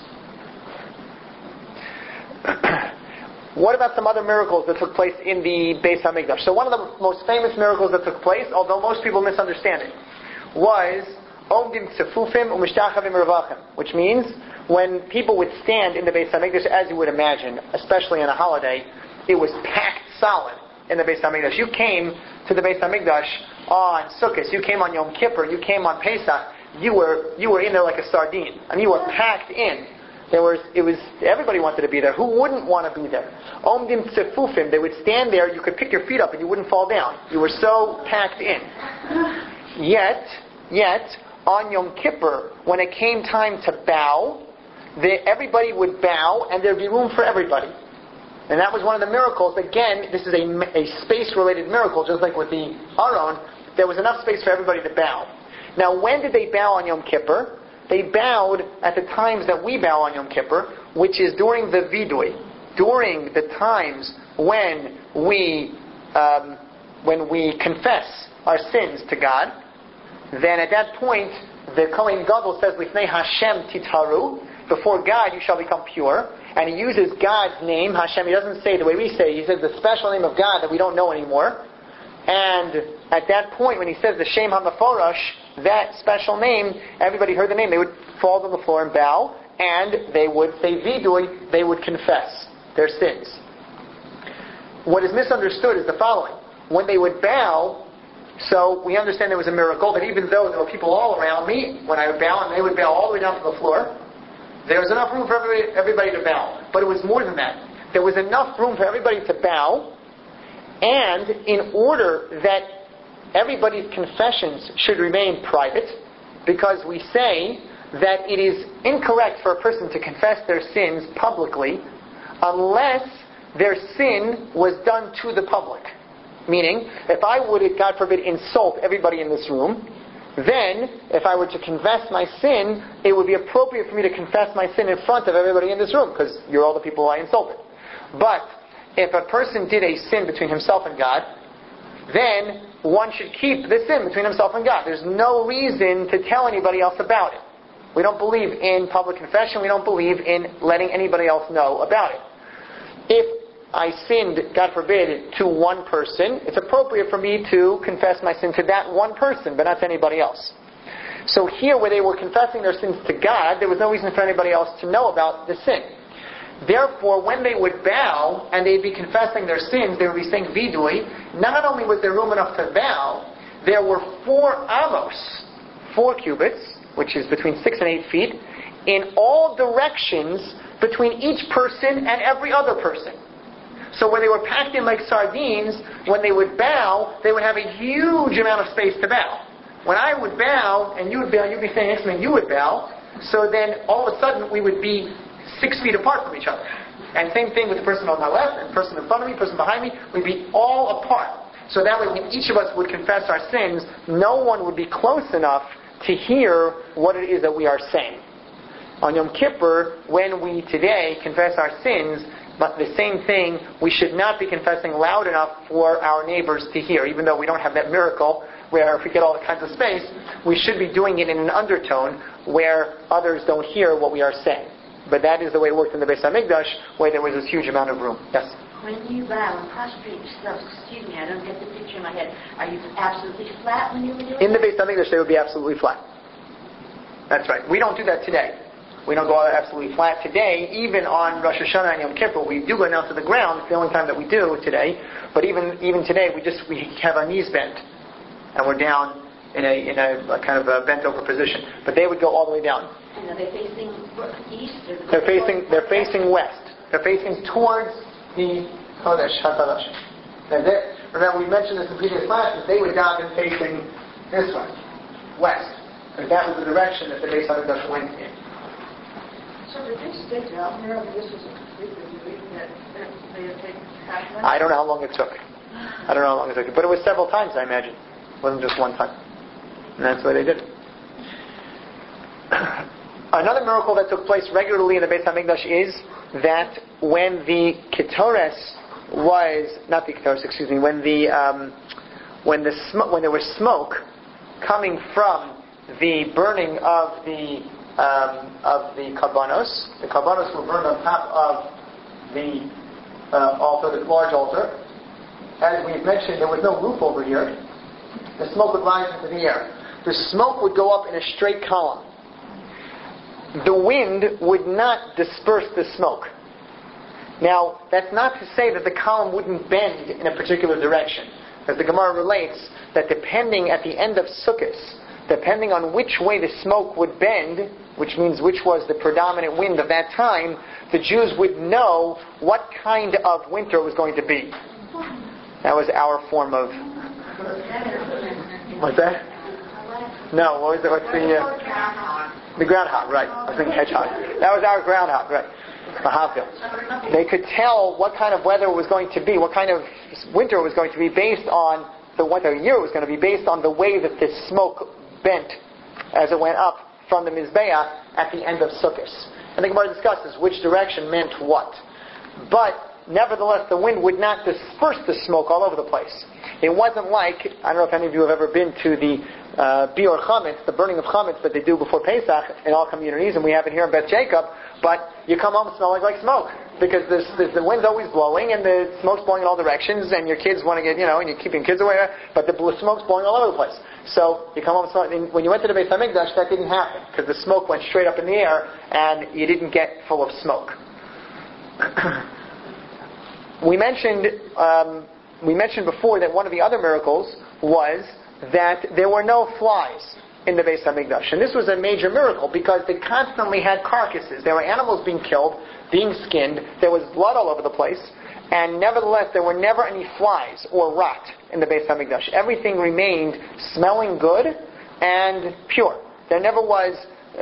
Speaker 1: What about some other miracles that took place in the Beis HaMikdash? So one of the most famous miracles that took place, although most people misunderstand it, was Omdim Tzefufim U'Mishtachavim Revachim, which means when people would stand in the Beis HaMikdash, as you would imagine, especially on a holiday, it was packed solid in the Beis HaMikdash. You came to the Beis HaMikdash on Sukkot, you came on Yom Kippur, you came on Pesach, you were in there like a sardine. I mean, you were packed in. Everybody wanted to be there. Who wouldn't want to be there? Omdim Tzefufim, they would stand there, you could pick your feet up and you wouldn't fall down. You were so packed in. Yet, on Yom Kippur, when it came time to bow, everybody would bow and there'd be room for everybody. And that was one of the miracles. Again, this is a space-related miracle, just like with the Aron. There was enough space for everybody to bow. Now, when did they bow on Yom Kippur? They bowed at the times that we bow on Yom Kippur, which is during the Vidui, during the times when we confess our sins to God. Then at that point, the Kohen Gadol says, "Lifnei Hashem titaru," before God you shall become pure. And he uses God's name, Hashem. He doesn't say the way we say. He says the special name of God that we don't know anymore. And at that point, when he says the Shem HaMeforash, that special name, everybody heard the name. They would fall to the floor and bow, and they would say vidui. They would confess their sins. What is misunderstood is the following: when they would bow, so we understand there was a miracle that even though there were people all around me, when I would bow and they would bow all the way down to the floor, there was enough room for everybody to bow. But it was more than that. There was enough room for everybody to bow, and in order that everybody's confessions should remain private, because we say that it is incorrect for a person to confess their sins publicly unless their sin was done to the public. Meaning, if I would, God forbid, insult everybody in this room, then, if I were to confess my sin, it would be appropriate for me to confess my sin in front of everybody in this room, because you're all the people I insulted. But, if a person did a sin between himself and God, then one should keep the sin between himself and God. There's no reason to tell anybody else about it. We don't believe in public confession. We don't believe in letting anybody else know about it. If I sinned, God forbid, to one person, it's appropriate for me to confess my sin to that one person, but not to anybody else. So here, where they were confessing their sins to God, there was no reason for anybody else to know about the sin. Therefore, when they would bow and they'd be confessing their sins, they would be saying vidui. Not only was there room enough to bow, there were 4 amos, 4 cubits, which is between 6 and 8 feet, in all directions between each person and every other person. So when they were packed in like sardines, when they would bow, they would have a huge amount of space to bow. When I would bow, and you would bow, you'd be standing next to me, and you would bow, so then all of a sudden we would be 6 feet apart from each other. And same thing with the person on my left, and the person in front of me, person behind me, we'd be all apart. So that way when each of us would confess our sins, no one would be close enough to hear what it is that we are saying. On Yom Kippur, when we today confess our sins, but the same thing, we should not be confessing loud enough for our neighbors to hear. Even though we don't have that miracle where we get all kinds of space, we should be doing it in an undertone where others don't hear what we are saying. But that is the way it worked in the Beis HaMikdash, where there was this huge amount of room. Yes?
Speaker 5: When you bow and prostrate yourself, excuse me, I don't get the picture in my head. Are you absolutely flat when you were doing
Speaker 1: In the
Speaker 5: that?
Speaker 1: Beis HaMikdash, they would be absolutely flat. That's right. We don't do that today. We don't go absolutely flat today. Even on Rosh Hashanah and Yom Kippur, we do go down to the ground. It's the only time that we do today. But even today, we have our knees bent, and we're down in a kind of a bent over position. But they would go all the way down.
Speaker 5: And are they facing east? Or
Speaker 1: They're facing west. They're facing towards the Kodesh HaKadosh. Remember, we mentioned this in previous classes. They would daven facing this way, west, because that was the direction that the Beis HaMikdash went in.
Speaker 3: So did they stake out here? I mean, this was a complete relief that they had taken half an
Speaker 1: I don't know how long it took. But it was several times, I imagine. It wasn't just one time. And that's why they did it. Another miracle that took place regularly in the Beis HaMikdash is that when the Ketores was, not the Ketores, excuse me, when there was smoke coming from the burning of the karbanos were burned on top of the altar, the large altar. As we've mentioned, there was no roof over here. The smoke would rise into the air. The smoke would go up in a straight column. The wind would not disperse the smoke. Now, that's not to say that the column wouldn't bend in a particular direction. As the Gemara relates, that depending at the end of Sukkot, depending on which way the smoke would bend, which means which was the predominant wind of that time, the Jews would know what kind of winter it was going to be. That was our form of... What's that? No, what's the groundhog, right. I was thinking hedgehog. That was our groundhog, right. Mahavil. They could tell what kind of weather it was going to be, what kind of winter it was going to be based on what the year was going to be, based on the way that the smoke bent as it went up from the Mizbeah at the end of Sukkot. And the Gemara discusses which direction meant what. But nevertheless, the wind would not disperse the smoke all over the place. It wasn't like, I don't know if any of you have ever been to the Biur Chametz, the burning of Chametz that they do before Pesach in all communities, and we have it here in Beth Jacob, but you come home smelling like smoke. Because the wind's always blowing, and the smoke's blowing in all directions, and your kids want to get, and you're keeping kids away, but the smoke's blowing all over the place. So you come home smelling, and when you went to the Beis HaMikdash, that didn't happen, because the smoke went straight up in the air, and you didn't get full of smoke. We mentioned before that one of the other miracles was that there were no flies in the Beis HaMikdash. And this was a major miracle because they constantly had carcasses. There were animals being killed, being skinned. There was blood all over the place. And nevertheless, there were never any flies or rot in the Beis HaMikdash. Everything remained smelling good and pure. There never was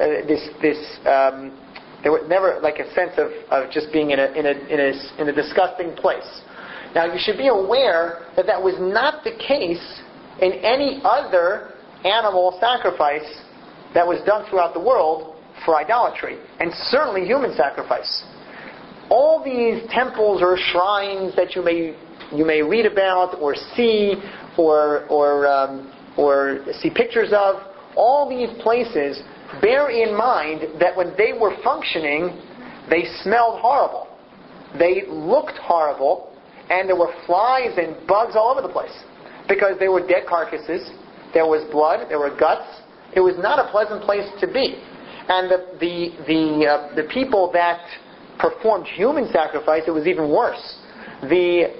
Speaker 1: there was never like a sense of just being in a disgusting place. Now you should be aware that that was not the case in any other animal sacrifice that was done throughout the world for idolatry, and certainly human sacrifice. All these temples or shrines that you may read about or see or see pictures of, all these places, bear in mind that when they were functioning, they smelled horrible. They looked horrible, and there were flies and bugs all over the place. Because they were dead carcasses, there was blood, there were guts. It was not a pleasant place to be. And the people that performed human sacrifice, it was even worse. The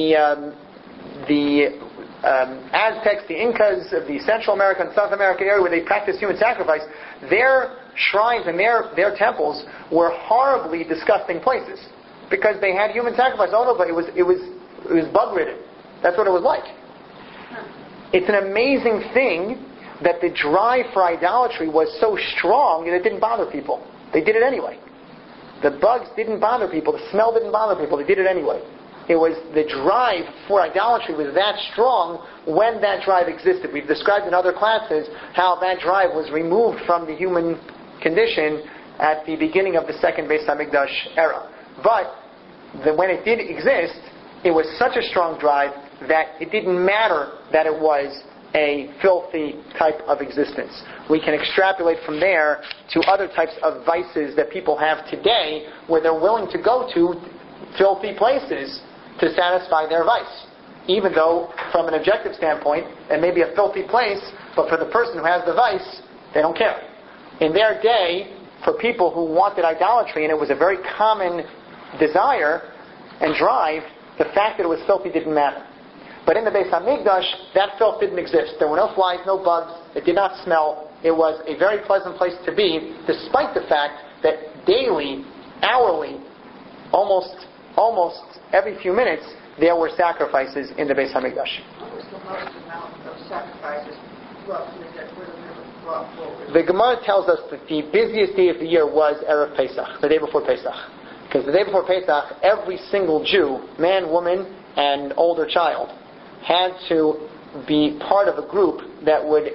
Speaker 1: Aztecs, the Incas of the Central America and South America area where they practiced human sacrifice, their shrines and their temples were horribly disgusting places because they had human sacrifice all over. It was bug-ridden. That's what it was like. It's an amazing thing that the drive for idolatry was so strong that it didn't bother people. They did it anyway. The bugs didn't bother people. The smell didn't bother people. They did it anyway. It was the drive for idolatry was that strong when that drive existed. We've described in other classes how that drive was removed from the human condition at the beginning of the second Beis Hamikdash era. But when it did exist, it was such a strong drive that it didn't matter that it was a filthy type of existence. We can extrapolate from there to other types of vices that people have today where they're willing to go to filthy places to satisfy their vice. Even though, from an objective standpoint, it may be a filthy place, but for the person who has the vice, they don't care. In their day, for people who wanted idolatry, and it was a very common desire and drive, the fact that it was filthy didn't matter. But in the Beis Hamikdash, that filth didn't exist. There were no flies, no bugs. It did not smell. It was a very pleasant place to be, despite the fact that daily, hourly, almost every few minutes, there were sacrifices in the Beis Hamikdash.
Speaker 3: What was the most amount of sacrifices roughly that were brought forward?
Speaker 1: The Gemara tells us that the busiest day of the year was Erev Pesach, the day before Pesach. Because the day before Pesach, every single Jew, man, woman, and older child, had to be part of a group that would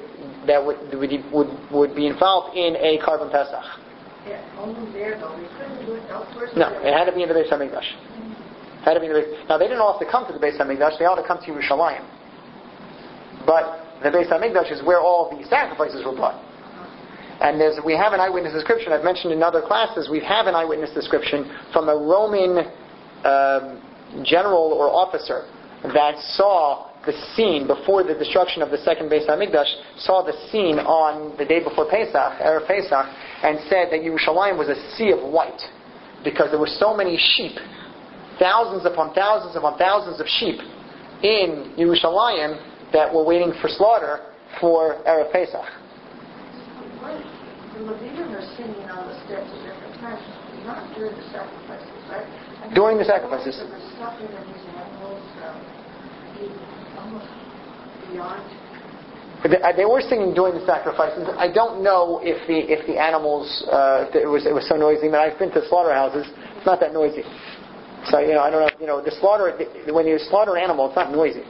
Speaker 1: be involved in a Karban Pesach.
Speaker 3: Yeah, only there though. We couldn't do it elsewhere.
Speaker 1: No, it had to be in the Beis Hamikdash. Now they didn't all have to come to the Beis Hamikdash; they all had to come to Yerushalayim. But the Beis Hamikdash is where all the sacrifices were brought. And we have an eyewitness description. I've mentioned in other classes. We have an eyewitness description from a Roman general or officer that saw the scene before the destruction of the second Beis Hamikdash, saw the scene on the day before Pesach, Erev Pesach, and said that Yerushalayim was a sea of white because there were so many sheep, thousands upon thousands upon thousands of sheep in Yerushalayim that were waiting for slaughter for Erev Pesach.
Speaker 3: The Levitim are singing on the steps at different times, not during the sacrifices, right?
Speaker 1: During the sacrifices.
Speaker 3: There was suffering of these animals, almost beyond.
Speaker 1: They were singing during the sacrifices. I don't know if the animals it was so noisy. But I've been to slaughterhouses. It's not that noisy. So I don't know. The slaughter when you slaughter an animal, it's not noisy.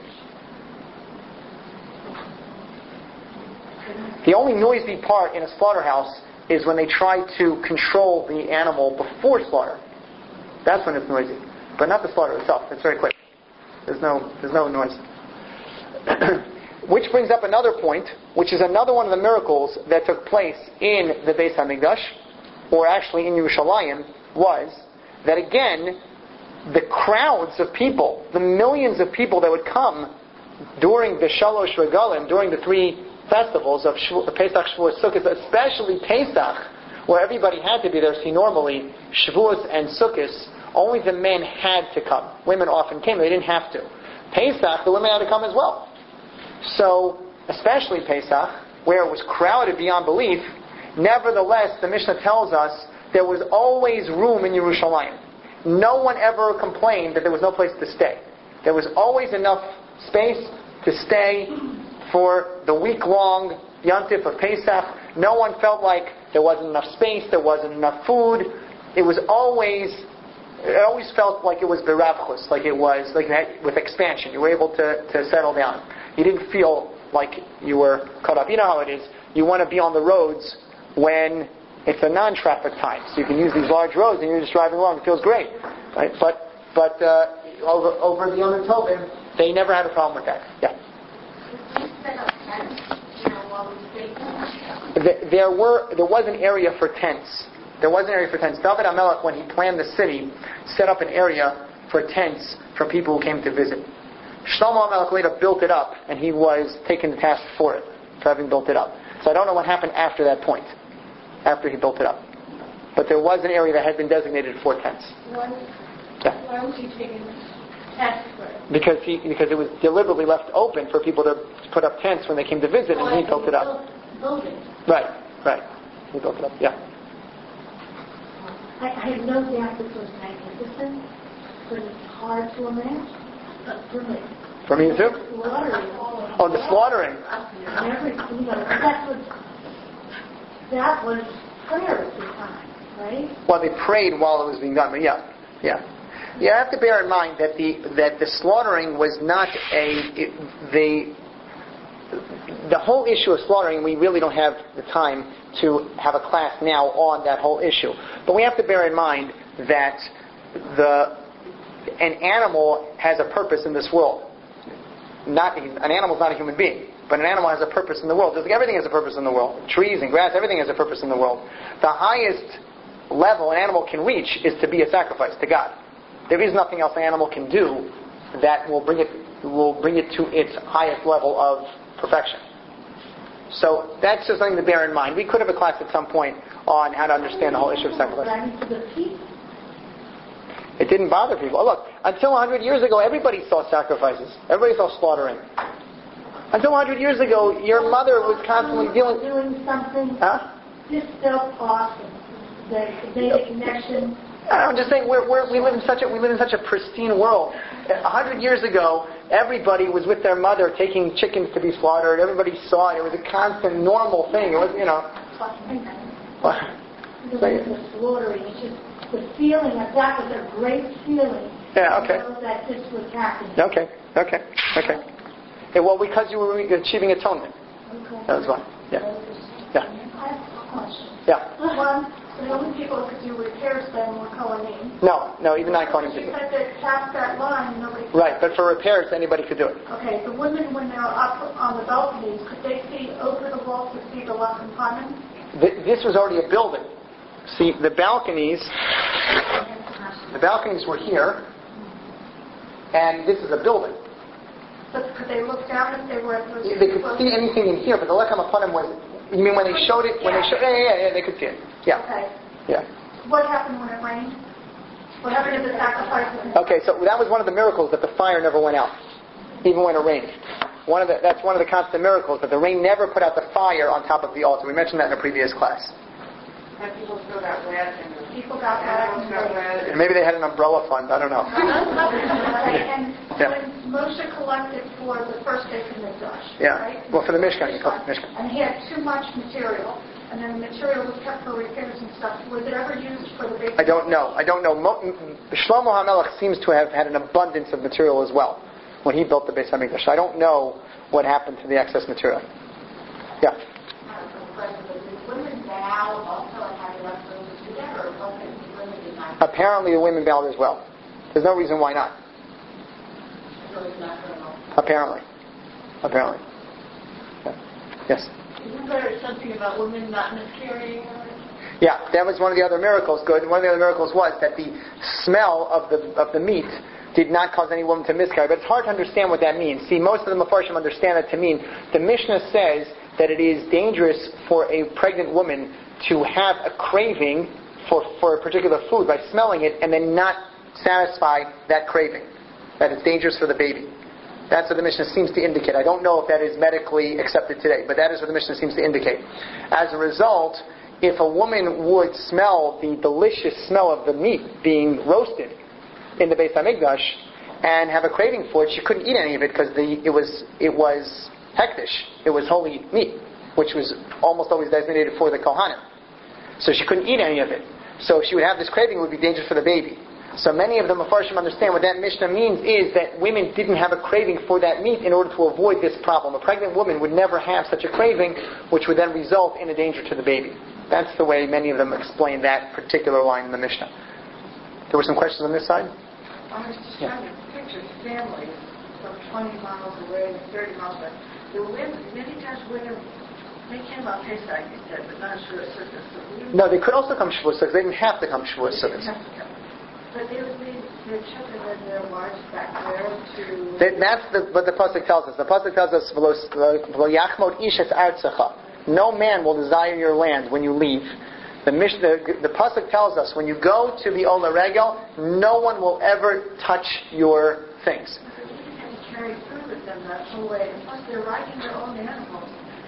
Speaker 1: The only noisy part in a slaughterhouse is when they try to control the animal before slaughter. That's when it's noisy, but not the slaughter itself. It's very quick. There's no noise. Which brings up another point, which is another one of the miracles that took place in the Beis Hamikdash, or actually in Yerushalayim, was that again, the crowds of people, the millions of people that would come during the Shalosh Regalim, during the three festivals of Pesach, Shavuos, Sukkot, especially Pesach, where everybody had to be there. See, normally Shavuos and Sukkot, only the men had to come. Women often came; they didn't have to. Pesach, the women had to come as well. So, especially Pesach, where it was crowded beyond belief, nevertheless, the Mishnah tells us there was always room in Yerushalayim. No one ever complained that there was no place to stay. There was always enough space to stay for the week-long Yontif of Pesach. No one felt like there wasn't enough space, there wasn't enough food. It always felt like it was beravchus, like it was like with expansion. You were able to settle down. You didn't feel like you were cut off. You know how it is. You want to be on the roads when it's a non-traffic time, so you can use these large roads and you're just driving along. It feels great, right? But over the Yom Tovim, they never had a problem with that. Yeah. There was an area for tents. David HaMelech, when he planned the city, set up an area for tents for people who came to visit. Shlomo HaMelech later built it up, and he was taken to task for it, for having built it up. So I don't know what happened after that point, after he built it up. But there was an area that had been designated for tents.
Speaker 2: Why was he taking tents for it?
Speaker 1: Because it was deliberately left open for people to put up tents when they came to visit, and he built it up.
Speaker 2: Building.
Speaker 1: Right. He built it up, yeah.
Speaker 2: I have no doubt this was magnificent, but it's hard to imagine. For me.
Speaker 1: For me too?
Speaker 2: Slaughtering.
Speaker 1: Oh, the slaughtering.
Speaker 2: That was prayer at the time, right?
Speaker 1: Well, they prayed while it was being done, but yeah. You have to bear in mind that the slaughtering was not the whole issue of slaughtering. We really don't have the time to have a class now on that whole issue. But we have to bear in mind that an animal has a purpose in this world. An animal is not a human being, but an animal has a purpose in the world. Just like everything has a purpose in the world. Trees and grass, everything has a purpose in the world. The highest level an animal can reach is to be a sacrifice to God. There is nothing else an animal can do that will bring it to its highest level of perfection. So that's just something to bear in mind. We could have a class at some point on how to understand the whole issue of sacrifice. It didn't bother people. Oh, look, until 100 years ago, everybody saw sacrifices. Everybody saw slaughtering. Until 100 years ago, your mother was constantly doing
Speaker 2: something.
Speaker 1: Huh?
Speaker 2: This stuff awesome. The connection.
Speaker 1: I'm just saying we live in such a pristine world. 100 years ago, everybody was with their mother taking chickens to be slaughtered. Everybody saw it. It was a constant, normal thing. It was, What?
Speaker 2: The slaughtering. It's just the feeling of that was a great feeling.
Speaker 1: Yeah. Okay.
Speaker 2: That this was happening.
Speaker 1: Okay. Yeah, well, because you were achieving atonement.
Speaker 2: Okay.
Speaker 1: That was fine. Yeah.
Speaker 2: I have a question.
Speaker 1: Yeah.
Speaker 2: One, the only people who could do repairs then were Kohanim.
Speaker 1: No, even not Kohanim could do
Speaker 2: You
Speaker 1: it.
Speaker 2: said that past that line, nobody could.
Speaker 1: Right, but for repairs, anybody could do it.
Speaker 2: Okay, the women, when they're up on the balconies, could they see over the wall to see the Lachem Panim?
Speaker 1: This was already a building. See, the balconies were here, and this is a building.
Speaker 2: But could they look down if they were at those?
Speaker 1: They could see anything in here, but the Lechem Panim was. You mean when they showed it? Yeah, they could see it. Yeah.
Speaker 2: Okay.
Speaker 1: Yeah.
Speaker 2: What happened when it rained? What happened to the sacrifices?
Speaker 1: Okay, so that was one of the miracles that the fire never went out, even when it rained. That's one of the constant miracles, that the rain never put out the fire on top of the altar. We mentioned that in a previous class.
Speaker 3: And people still got wet, and the
Speaker 2: People got
Speaker 3: animals got wet.
Speaker 1: And maybe they had an umbrella fund. I don't know.
Speaker 2: And
Speaker 1: Yeah.
Speaker 2: when Moshe collected for the first Beit HaMikdash,
Speaker 1: Yeah.
Speaker 2: right?
Speaker 1: Well, for the Mishkan. Mishkan.
Speaker 2: And he had too much material, and then the material was kept for repairs and stuff. Was it ever used for the Beit
Speaker 1: I don't know. Shlomo HaMelech seems to have had an abundance of material as well when he built the Beis HaMikdash. I don't know what happened to the excess material. Yeah.
Speaker 5: Women now also have enough room to do that, or women did not?
Speaker 1: Apparently the women bowed as well. There's no reason why not.
Speaker 5: So it's not going on.
Speaker 1: Apparently. Yeah. Yes.
Speaker 3: Isn't there something about women not miscarrying?
Speaker 1: Yeah, that was one of the other miracles. Good. One of the other miracles was that the smell of the meat did not cause any woman to miscarry. But it's hard to understand what that means. See, most of the Mefarshim understand it to mean the Mishnah says that it is dangerous for a pregnant woman to have a craving for a particular food by smelling it and then not satisfy that craving. That it's dangerous for the baby. That's what the Mishnah seems to indicate. I don't know if that is medically accepted today, but that is what the Mishnah seems to indicate. As a result, if a woman would smell the delicious smell of the meat being roasted in the Beis HaMikdash and have a craving for it, she couldn't eat any of it because it was hektish. It was holy meat, which was almost always designated for the Kohanim. So she couldn't eat any of it. So if she would have this craving, it would be dangerous for the baby. So many of the Mefarshim understand what that Mishnah means is that women didn't have a craving for that meat in order to avoid this problem. A pregnant woman would never have such a craving, which would then result in a danger to the baby. That's the way many of them explain that particular line in the Mishnah. There were some questions on this side?
Speaker 3: I was just trying to picture families from 20 miles away, 30 miles away. The women, many times women, they came up Pesach, you said, but not Shavuot Sukkot.
Speaker 1: No, they could also come Shavuot Sukkot. They didn't have to come Shavuot Sukkot.
Speaker 3: But they would leave their children and their wives back there to...
Speaker 1: That's what the Pasuk tells us. The Pasuk tells us, "V'lo yachmod ish et artzecha." No man will desire your land when you leave. The pasuk tells us when you go to the Ola Regel, no one will ever touch your things.
Speaker 3: Carry food with them that whole way. And plus, they're riding their own animals.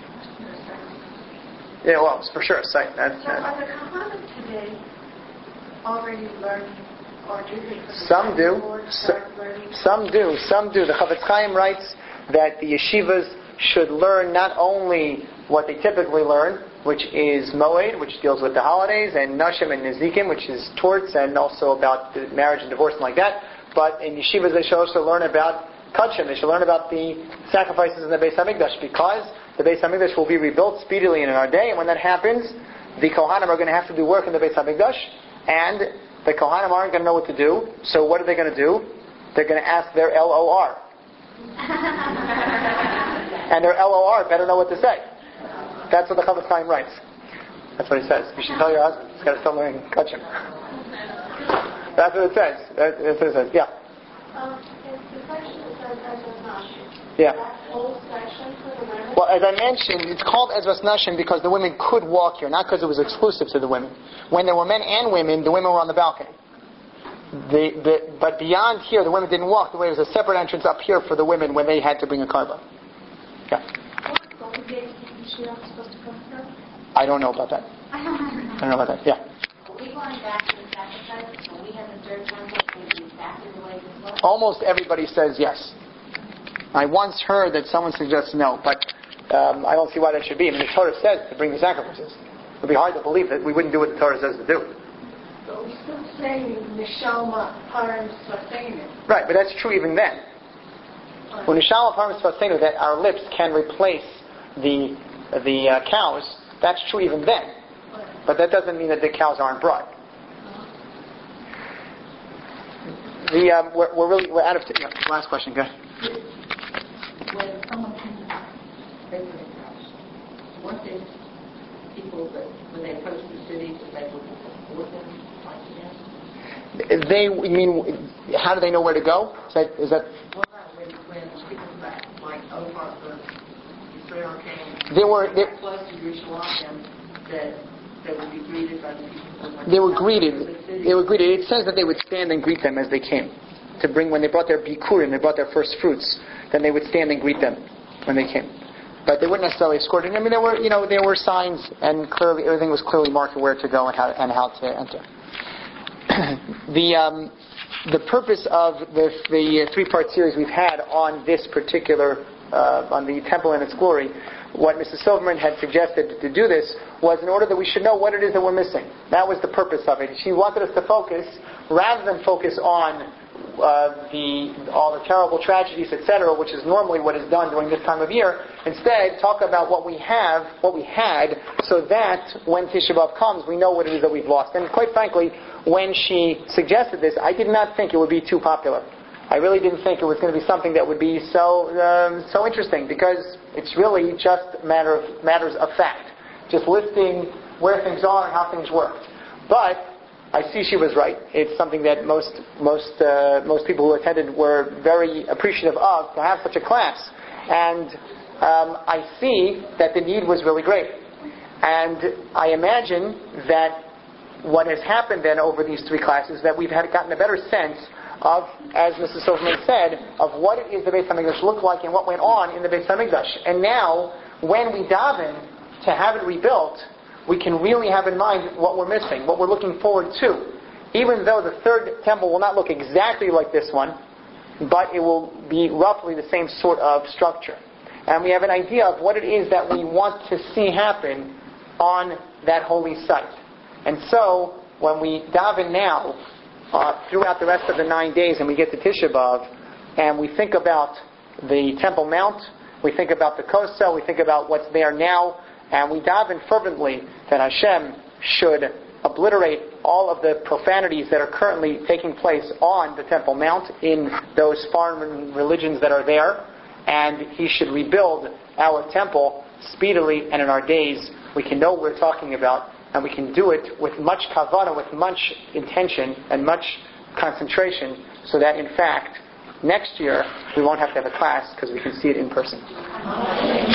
Speaker 1: Yeah, well, for sure.
Speaker 3: So are the Kahanim today already learning, or do they?
Speaker 1: Some do. Some do. The Chavetz Chaim writes that the yeshivas should learn not only what they typically learn, which is Moed, which deals with the holidays, and Nashim and Nezikim, which is torts, and also about the marriage and divorce and like that, but in yeshivas they should also learn about Kachim. They should learn about the sacrifices in the Beis HaMikdash, because the Beis HaMikdash will be rebuilt speedily in our day, and when that happens, the Kohanim are going to have to do work in the Beis HaMikdash, and the Kohanim aren't going to know what to do, so what are they going to do? They're going to ask their LOR. And their LOR better know what to say. That's what the Chavetz Chaim writes. That's what he says. You should tell your husband he's got to start learning Kachim. That's what it says. That's what it says. Yeah.
Speaker 2: The section that says Ezras Nashim.
Speaker 1: Yeah.
Speaker 2: That whole section for the women.
Speaker 1: Well, as I mentioned, it's called Ezras Nashim because the women could walk here, not because it was exclusive to the women. When there were men and women, the women were on the balcony. But beyond here, the women didn't walk. There was a separate entrance up here for the women when they had to bring a karba. Yeah. I don't know about that. Yeah.
Speaker 5: Are we going back to the sacrifice when we have the third temple? Going to be exactly the way this was?
Speaker 1: Almost everybody says yes. I once heard that someone suggests no, but I don't see why that should be. I mean, the Torah says to bring the sacrifices. It would be hard to believe that we wouldn't do what the Torah says to do.
Speaker 3: But we're still saying Nishalma Param Svaseinu.
Speaker 1: Right, but that's true even then. When Nishalma Param Svaseinu, that our lips can replace the cows, that's true even then. But that doesn't mean that the cows aren't brought. We're out of time. Last question, go ahead.
Speaker 6: When someone comes visiting house, weren't there people that when they approach the cities that they would report them like this?
Speaker 1: You mean, how do they know where to go? Is that?
Speaker 6: Well, when people back, like over the Israel came,
Speaker 1: They were
Speaker 6: close to Jerusalem, that they would be greeted by the people.
Speaker 1: They were greeted. It says that they would stand and greet them as they came. When they brought their bikurim, they brought their first fruits, then they would stand and greet them when they came. But they wouldn't necessarily escort them. I mean, there were signs, and clearly everything was clearly marked where to go and how to enter. The purpose of the 3-part series we've had on this particular on the temple and its glory, what Mrs. Silverman had suggested to do this was in order that we should know what it is that we're missing. That was the purpose of it. She wanted us to focus, rather than focus on all the terrible tragedies, etc., which is normally what is done during this time of year. Instead, talk about what we had, so that when Tisha B'Av comes, we know what it is that we've lost. And quite frankly, when she suggested this, I did not think it would be too popular. I really didn't think it was going to be something that would be so interesting, because it's really just matters of fact, just listing where things are and how things work. But I see she was right. It's something that most people who attended were very appreciative of, to have such a class. And I see that the need was really great. And I imagine that what has happened then over these 3 classes, that we've gotten a better sense of, as Mrs. Silverman said, of what it is the Beis HaMikdash looked like and what went on in the Beis HaMikdash. And now, when we daven to have it rebuilt, we can really have in mind what we're missing, what we're looking forward to. Even though the 3rd temple will not look exactly like this one, but it will be roughly the same sort of structure. And we have an idea of what it is that we want to see happen on that holy site. And so, when we daven now, throughout the rest of the 9 days, and we get to Tisha B'Av, and we think about the Temple Mount, we think about the Kosel, we think about what's there now, and we daven fervently that Hashem should obliterate all of the profanities that are currently taking place on the Temple Mount in those foreign religions that are there, and He should rebuild our temple speedily and in our days. We can know what we're talking about, and we can do it with much kavanah, with much intention and much concentration, so that in fact, next year we won't have to have a class because we can see it in person.